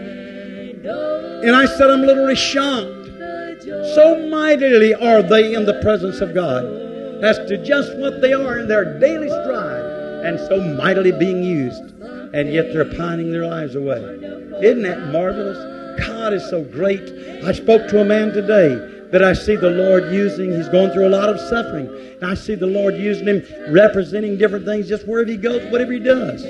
And I said, I'm literally shocked. So mightily are they in the presence of God as to just what they are in their daily stride and so mightily being used. And yet they're pining their lives away. Isn't that marvelous? God is so great. I spoke to a man today that I see the Lord using. He's going through a lot of suffering. And I see the Lord using him, representing different things just wherever he goes, whatever he does.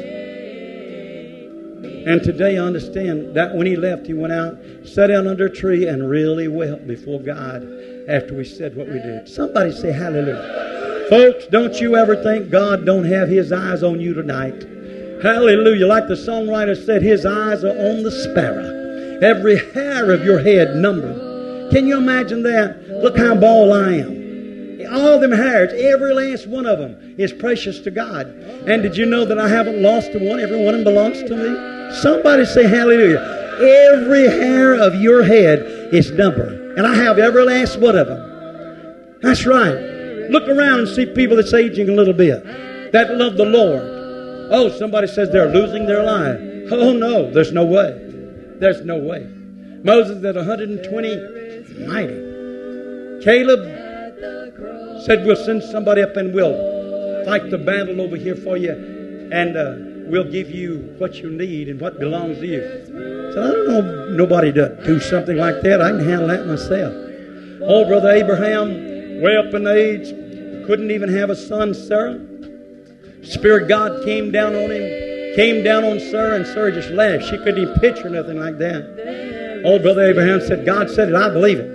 And today I understand that when he left, he went out, sat down under a tree, and really wept before God after we said what we did. Somebody say hallelujah. Folks, don't you ever think God don't have his eyes on you tonight. Hallelujah. Like the songwriter said, his eyes are on the sparrow. Every hair of your head numbered. Can you imagine that? Look how bald I am. All them hairs, every last one of them is precious to God. And did you know that I haven't lost one? Every one of them belongs to me. Somebody say hallelujah. Every hair of your head is numbered. And I have every last one of them. That's right. Look around and see people that's aging a little bit, that love the Lord. Oh, somebody says they're losing their life. Oh, no, there's no way. There's no way. Moses at 120, mighty. Caleb said, we'll send somebody up and we'll fight the battle over here for you, and we'll give you what you need and what belongs to you. So I don't know nobody to do something like that. I can handle that myself. Old Brother Abraham, way up in age, couldn't even have a son, Sarah. Spirit of God came down on him, came down on Sarah, and Sarah just laughed. She couldn't even picture nothing like that. Old Brother Abraham said, God said it, I believe it.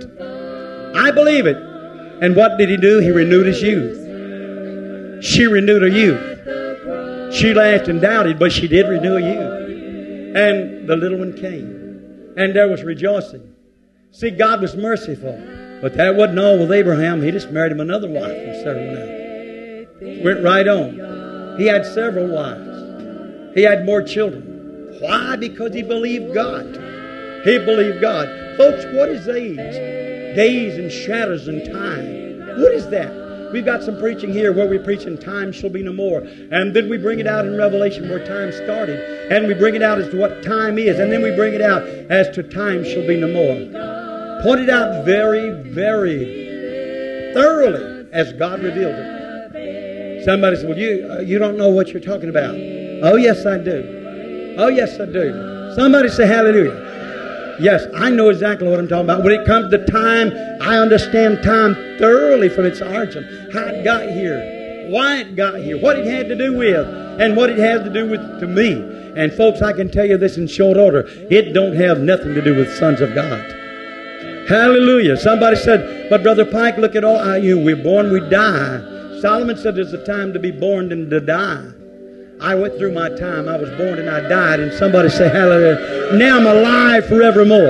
I believe it. And what did he do? He renewed his youth. She renewed her youth. She laughed and doubted, but she did renew her youth. And the little one came. And there was rejoicing. See, God was merciful. But that wasn't all with Abraham. He just married him another wife and Sarah went out. Went right on. He had several wives. He had more children. Why? Because he believed God. He believed God. Folks, what is age? Days and shadows and time. What is that? We've got some preaching here where we preach in time shall be no more. And then we bring it out in Revelation where time started. And we bring it out as to what time is. And then we bring it out as to time shall be no more. Point it out very, very thoroughly as God revealed it. Somebody said, well, you don't know what you're talking about. Oh, yes, I do. Oh, yes, I do. Somebody say hallelujah. Yes, I know exactly what I'm talking about. When it comes to time, I understand time thoroughly from its origin. How it got here, why it got here, what it had to do with, and what it has to do with to me. And folks, I can tell you this in short order. It don't have nothing to do with sons of God. Hallelujah. Somebody said, but Brother Pike, look at all you. We're born, we die. Solomon said there's a time to be born and to die. I went through my time. I was born and I died. And somebody say, hallelujah. Now I'm alive forevermore.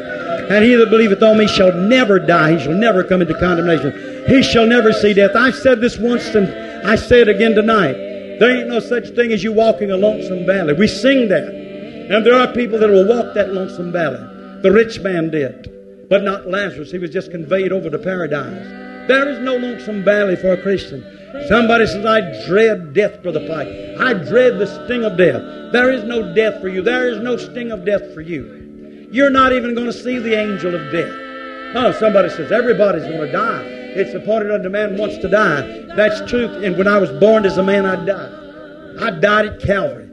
And he that believeth on me shall never die. He shall never come into condemnation. He shall never see death. I said this once and I say it again tonight. There ain't no such thing as you walking a lonesome valley. We sing that. And there are people that will walk that lonesome valley. The rich man did. But not Lazarus. He was just conveyed over to paradise. There is no lonesome valley for a Christian. Somebody says, I dread death, Brother Pike. I dread the sting of death. There is no death for you. There is no sting of death for you. You're not even going to see the angel of death. Oh, somebody says, everybody's going to die. It's appointed unto man once to die. That's truth. And when I was born as a man, I died. I died at Calvary.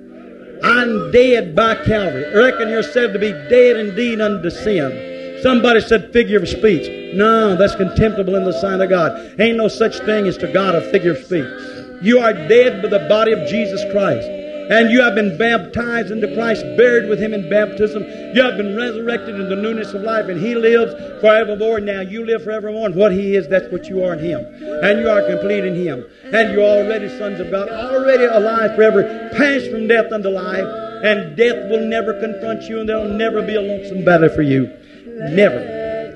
I'm dead by Calvary. I reckon you're said to be dead indeed unto sin. Somebody said figure of speech. No, that's contemptible in the sight of God. Ain't no such thing as to God a figure of speech. You are dead by the body of Jesus Christ. And you have been baptized into Christ, buried with Him in baptism. You have been resurrected in the newness of life, and He lives forevermore. Now you live forevermore, and what He is, that's what you are in Him. And you are complete in Him. And you're already sons of God, already alive forever, passed from death unto life. And death will never confront you, and there will never be a lonesome valley for you. Never.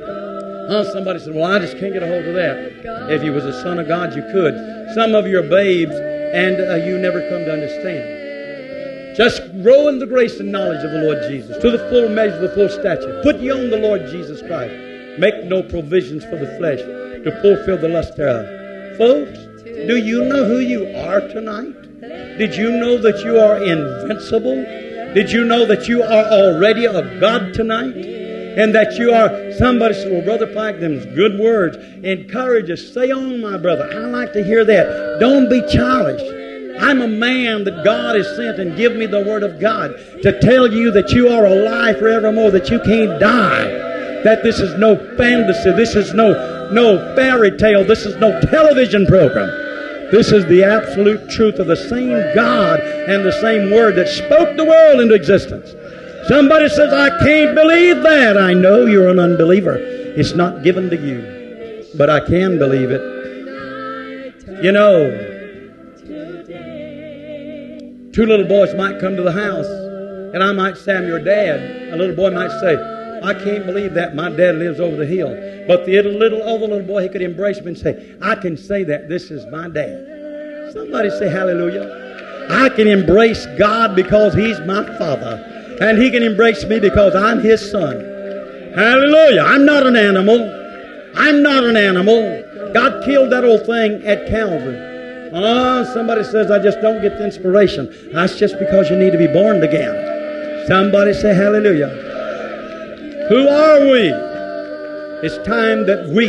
Oh, somebody said, well, I just can't get a hold of that. If you was a son of God, you could. Some of you are babes, and you never come to understand. Just grow in the grace and knowledge of the Lord Jesus, to the full measure, the full stature. Put ye on the Lord Jesus Christ. Make no provisions for the flesh to fulfill the lust thereof. Folks, do you know who you are tonight? Did you know that you are invincible? Did you know that you are already of God tonight? And that you are, somebody said, well, Brother Pike, them's good words. Encourage us. Say on, my brother. I like to hear that. Don't be childish. I'm a man that God has sent and give me the Word of God to tell you that you are alive forevermore, that you can't die. That this is no fantasy. This is no fairy tale. This is no television program. This is the absolute truth of the same God and the same Word that spoke the world into existence. Somebody says, I can't believe that. I know you're an unbeliever. It's not given to you. But I can believe it. You know, two little boys might come to the house, and I might say, I'm your dad. A little boy might say, I can't believe that. My dad lives over the hill. But the other little boy, he could embrace me and say, I can say that. This is my dad. Somebody say hallelujah. I can embrace God because He's my Father. And He can embrace me because I'm His son. Hallelujah. I'm not an animal. I'm not an animal. God killed that old thing at Calvary. Oh, somebody says, I just don't get the inspiration. That's just because you need to be born again. Somebody say hallelujah. Who are we? It's time that we,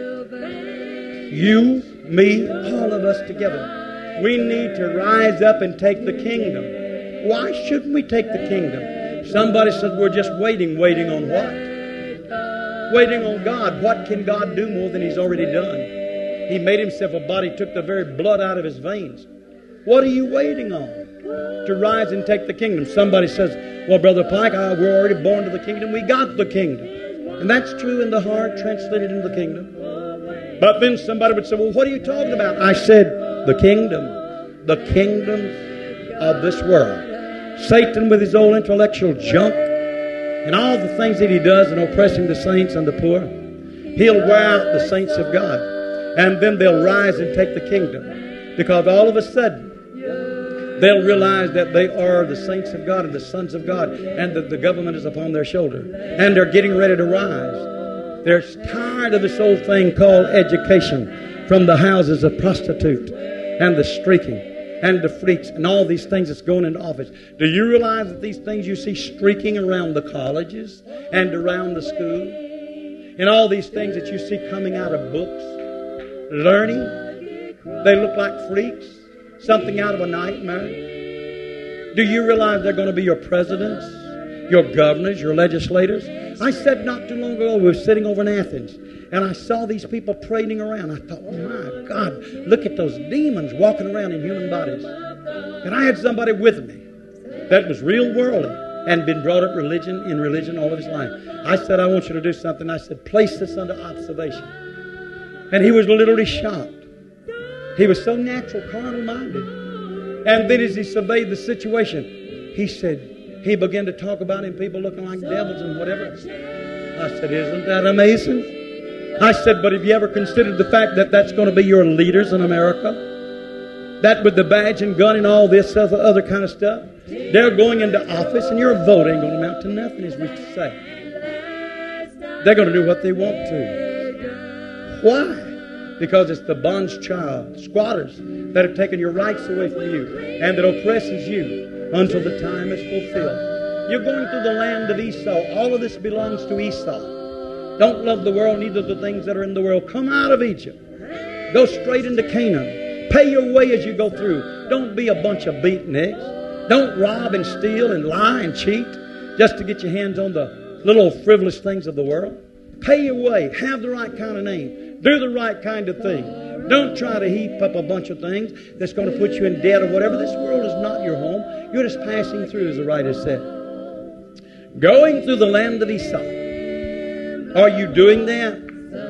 you, me, all of us together, we need to rise up and take the kingdom. Why shouldn't we take the kingdom? Somebody said we're just waiting. Waiting on what? Waiting on God. What can God do more than He's already done? He made Himself a body, took the very blood out of His veins. What are you waiting on to rise and take the kingdom? Somebody says, well, Brother Pike, we're already born to the kingdom. We got the kingdom. And that's true in the heart, translated into the kingdom. But then somebody would say, well, what are you talking about? I said, the kingdom of this world. Satan with his old intellectual junk and all the things that he does in oppressing the saints and the poor, he'll wear out the saints of God. And then they'll rise and take the kingdom. Because all of a sudden, they'll realize that they are the saints of God and the sons of God, and that the government is upon their shoulder. And they're getting ready to rise. They're tired of this old thing called education from the houses of prostitute and the streaking and the freaks and all these things that's going into office. Do you realize that these things you see streaking around the colleges and around the school, and all these things that you see coming out of books, learning, they look like freaks, something out of a nightmare? Do you realize they're going to be your presidents, your governors, your legislators? I said not too long ago, we were sitting over in Athens, and I saw these people parading around. I thought, oh my God, look at those demons walking around in human bodies. And I had somebody with me that was real worldly. and been brought up in religion all of his life. I said, I want you to do something. I said, place this under observation. And he was literally shocked. He was so natural, carnal-minded. And then as he surveyed the situation, he said, he began to talk about him, people looking like devils and whatever. I said, isn't that amazing? I said, but have you ever considered the fact that that's going to be your leaders in America? That with the badge and gun and all this other kind of stuff, they're going into office and your vote ain't going to amount to nothing, as we say. They're going to do what they want to. Why? Because it's the bond's child, squatters, that have taken your rights away from you and that oppresses you until the time is fulfilled. You're going through the land of Esau. All of this belongs to Esau. Don't love the world, neither the things that are in the world. Come out of Egypt. Go straight into Canaan. Pay your way as you go through. Don't be a bunch of beatniks. Don't rob and steal and lie and cheat just to get your hands on the little frivolous things of the world. Pay your way. Have the right kind of name. Do the right kind of thing. Don't try to heap up a bunch of things that's going to put you in debt or whatever. This world is not your home. You're just passing through, as the writer said. Going through the land of Esau. Are you doing that?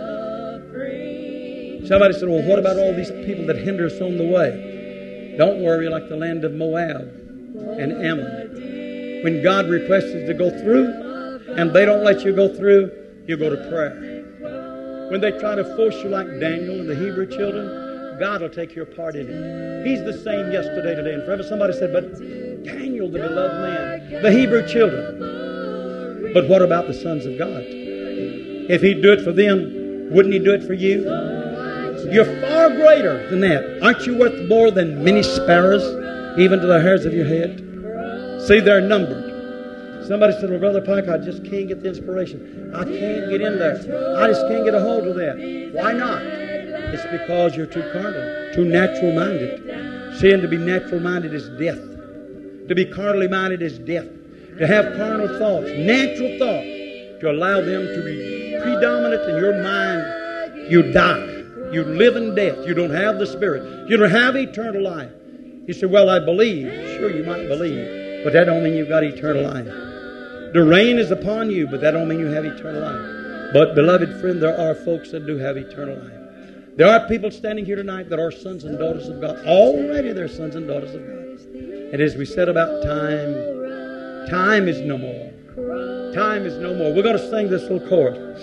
Somebody said, well, what about all these people that hinder us on the way? Don't worry, like the land of Moab and Ammon. When God requests us to go through and they don't let you go through, you go to prayer. When they try to force you like Daniel and the Hebrew children, God will take your part in it. He's the same yesterday, today, and forever. Somebody said, but Daniel, the beloved man, the Hebrew children. But what about the sons of God? If He'd do it for them, wouldn't He do it for you? You're far greater than that. Aren't you worth more than many sparrows, even to the hairs of your head? See, they're numbered. Somebody said, well, Brother Pike, I just can't get the inspiration. I can't get in there. I just can't get a hold of that. Why not? It's because you're too carnal, too natural-minded. Sin, to be natural-minded is death. To be carnally-minded is death. To have carnal thoughts, natural thoughts, to allow them to be predominant in your mind, you die. You live in death. You don't have the Spirit. You don't have eternal life. You say, well, I believe. Sure, you might believe, but that don't mean you've got eternal life. The rain is upon you, but that don't mean you have eternal life. But, beloved friend, there are folks that do have eternal life. There are people standing here tonight that are sons and daughters of God. Already they're sons and daughters of God. And as we said about time, time is no more. Time is no more. We're going to sing this little chorus.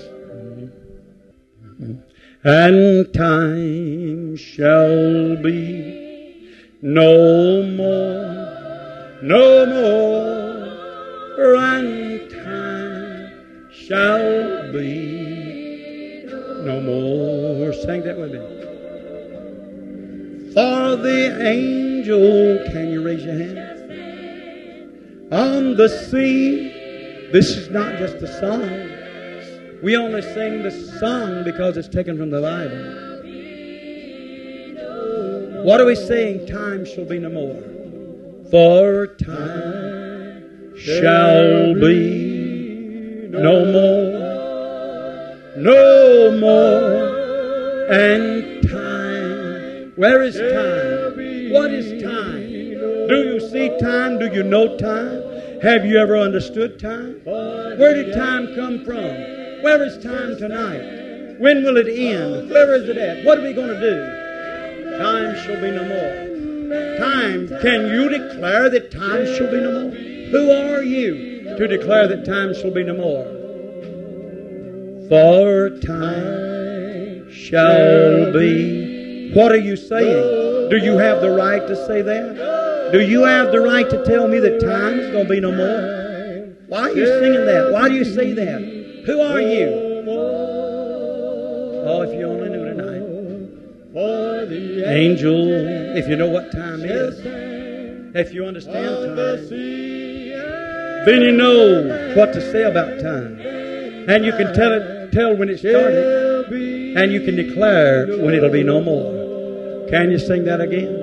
And time shall be no more, no more. And time shall be no more. Sing that with me. For the angel, can you raise your hand? On the sea, this is not just a song. We only sing the song because it's taken from the Bible. What are we saying? Time shall be no more. For time shall be no more, no more. And time, where is time? What is time? Do you see time? Do you know time? Have you ever understood time? Where did time come from? Where is time tonight? When will it end? Where is it at? What are we going to do? Time shall be no more. Time, can you declare that time shall be no more? Who are you to declare that time shall be no more? For time shall be. What are you saying? Do you have the right to say that? Do you have the right to tell me that time is going to be no more? Why are you singing that? Why do you say that? Who are you? Oh, if you only knew tonight. Angel, if you know what time is, if you understand time, then you know what to say about time. And you can tell when it started, and you can declare when it'll be no more. Can you sing that again?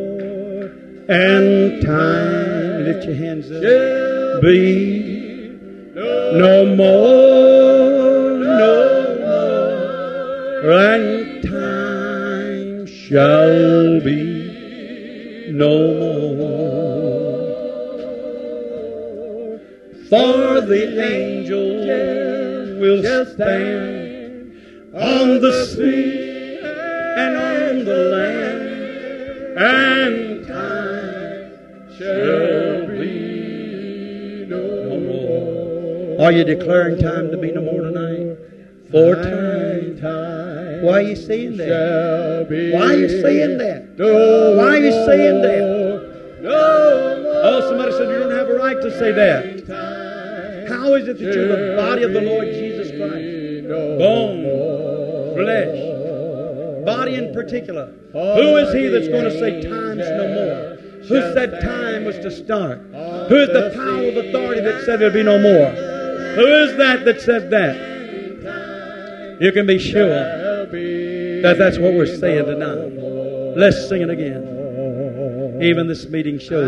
And time, lift your hands up, be no more, no more, and time shall be no more. For the angels will stand on the sea and on the land, and time shall be no more. Are you declaring time to be no more tonight? For time. Why are you saying that? Why are you saying that? Why are you saying that? Oh, somebody said you don't have a right to say that. How is it that you're the body of the Lord Jesus Christ? Bone, flesh, body in particular. Who is he that's going to say time's no more? Who said time was to start? Who is the power of authority that said there'll be no more? Who is that said that? You can be sure that that's what we're saying tonight. Let's sing it again. Even this meeting shows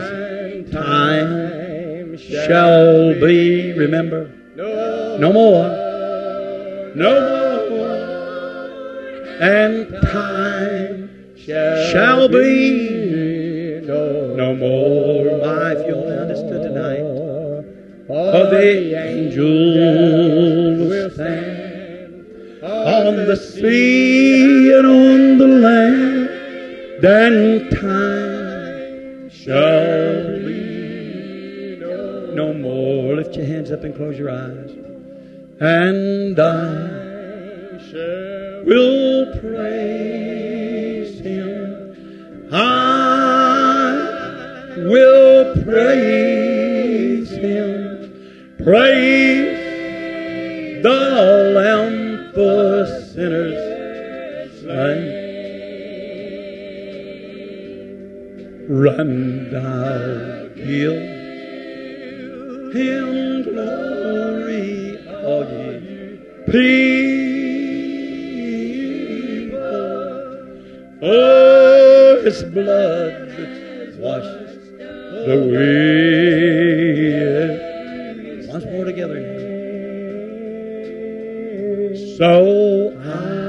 time shall be, remember, no more. No more. And time shall be no more. My, if you only understood tonight. For the angels will stand on the sea and on the land, then time shall be no more. Lift your hands up and close your eyes. And I will praise Him. I will praise Him. Praise the Lamb for sinners slain. Run, thou hill, Him glory, all ye people. Oh, His blood that washes away. Once more together now. So I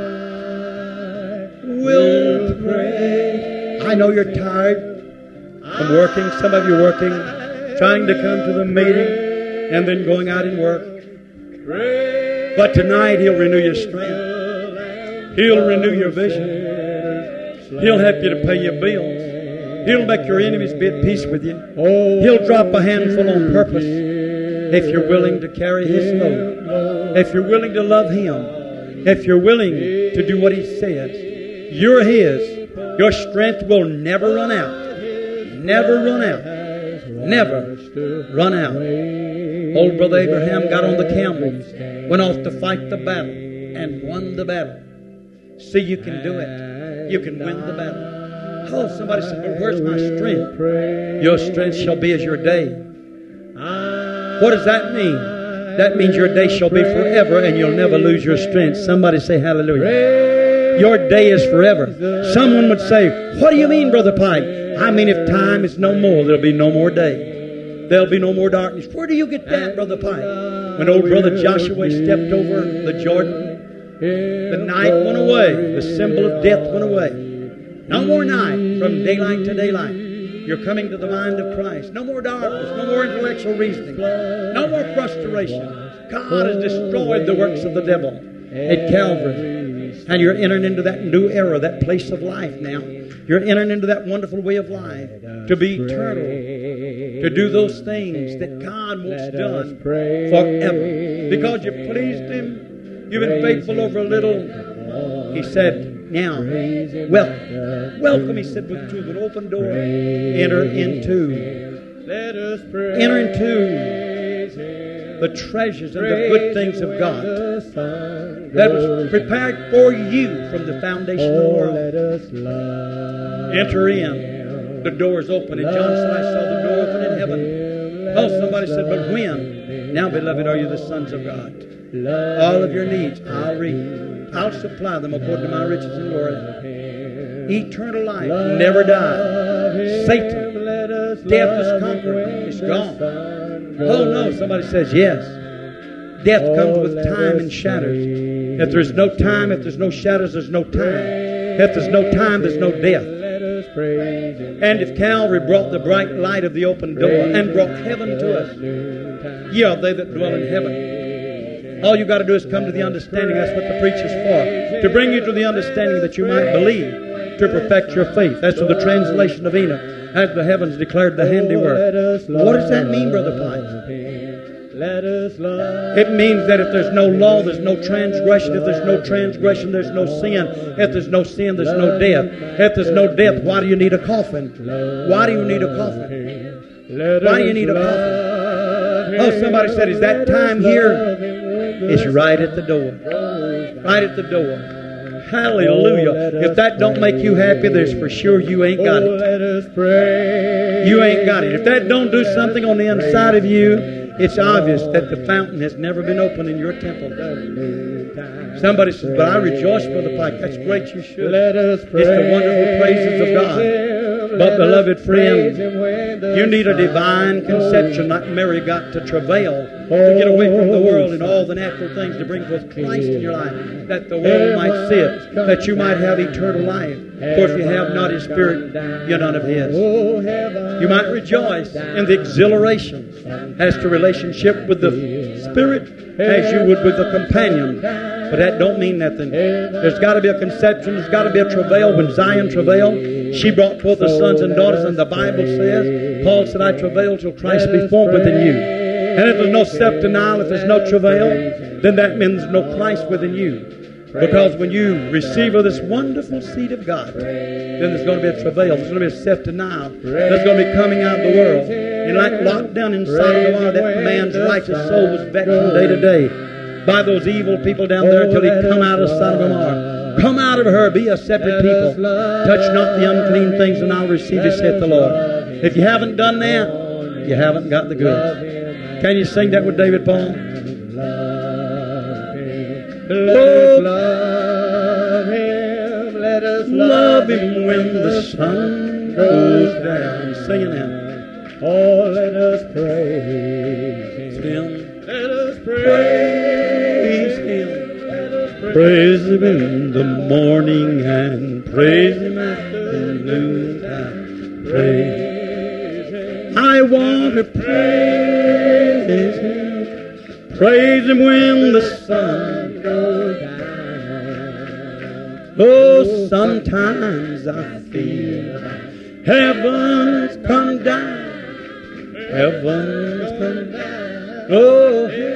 will pray. I know you're tired from working. Some of you are working, trying to come to the meeting and then going out and work. But tonight He'll renew your strength. He'll renew your vision. He'll help you to pay your bills. He'll make your enemies be at peace with you. He'll drop a handful on purpose if you're willing to carry His load. If you're willing to love Him. If you're willing to do what He says. You're His. Your strength will never run out. Never run out. Never run out. Old Brother Abraham got on the camel, went off to fight the battle, and won the battle. See, you can do it. You can win the battle. Oh, somebody said, but where's my strength? Your strength shall be as your day. What does that mean? That means your day shall be forever and you'll never lose your strength. Somebody say hallelujah. Your day is forever. Someone would say, what do you mean, Brother Pike? I mean, if time is no more, there'll be no more day. There'll be no more darkness. Where do you get that, Brother Pike? When old Brother Joshua stepped over the Jordan, the night went away. The symbol of death went away. No more night from daylight to daylight. You're coming to the mind of Christ. No more darkness. No more intellectual reasoning. No more frustration. God has destroyed the works of the devil at Calvary. And you're entering into that new era, that place of life now. You're entering into that wonderful way of life. To be eternal. To do those things that God wants done forever. Because you pleased Him. You've been faithful over a little. He said, now, welcome, He said, with an open door. Enter into the treasures and the good things of God that was prepared for you from the foundation of the world. Enter in. The door is open. And John said, I saw the door open in heaven. Oh, somebody said, but when? Now, beloved, are you the sons of God? All of your needs, I'll supply them according to my riches and glory. Eternal life, never die. Satan, death is conquered. It's gone. Oh no, somebody says yes. Death comes with time and shadows. If there's no time, if there's no shadows, there's no time. If there's no time, there's no death. And if Calvary brought the bright light of the open door and brought heaven to us, ye are they that dwell in heaven. All you got to do is come to the understanding. That's what the preacher's for. To bring you to the understanding that you might believe, to perfect your faith. That's the translation of Enoch. As the heavens declared the handiwork. What does that mean, Brother Pipes? It means that if there's no law, there's no transgression. If there's no transgression, there's no sin. If there's no sin, there's no death. If there's no death, why do you need a coffin? Why do you need a coffin? Why do you need a coffin? Oh, somebody said, is that time here? It's right at the door. Right at the door. Hallelujah. If that don't make you happy, there's for sure you ain't got it. You ain't got it. If that don't do something on the inside of you, it's obvious that the fountain has never been opened in your temple. Somebody says, but I rejoice, Brother Pike. That's great, you should. It's the wonderful praises of God. But, beloved friend, you need a divine conception like Mary got to travail, to get away from the world and all the natural things, to bring forth Christ in your life, that the world might see it, that you might have eternal life. For if you have not His Spirit, you're none of His. You might rejoice in the exhilaration as to relationship with the Spirit as you would with the companion. But that don't mean nothing. There's got to be a conception. There's got to be a travail. When Zion travailed, she brought forth the sons and daughters, and the Bible says, Paul said, I travail till Christ be formed within you. And if there's no self-denial, if there's no travail, then that means no Christ within you. Because when you receive of this wonderful seed of God, then there's going to be a travail. There's going to be a self-denial. There's going to be coming out of the world. And like locked down in Sodom and Gomorrah, that man's righteous soul was vexed from day to day by those evil people down there until he come out of Sodom and Gomorrah. Come out of her, be a separate people. Touch not the unclean things, and I'll receive you, saith the Lord. If you haven't done that, you haven't got the goods. Can you sing that with David Paul? Let us love Him when the sun goes down. Sing it now. Oh, let us praise Him. Let us praise Him. Praise Him in the morning and praise Him at the noontime. Praise Him. I want to praise Him. Praise Him when the sun goes down. Oh, sometimes I feel heaven's come down. Heaven's come down. Oh,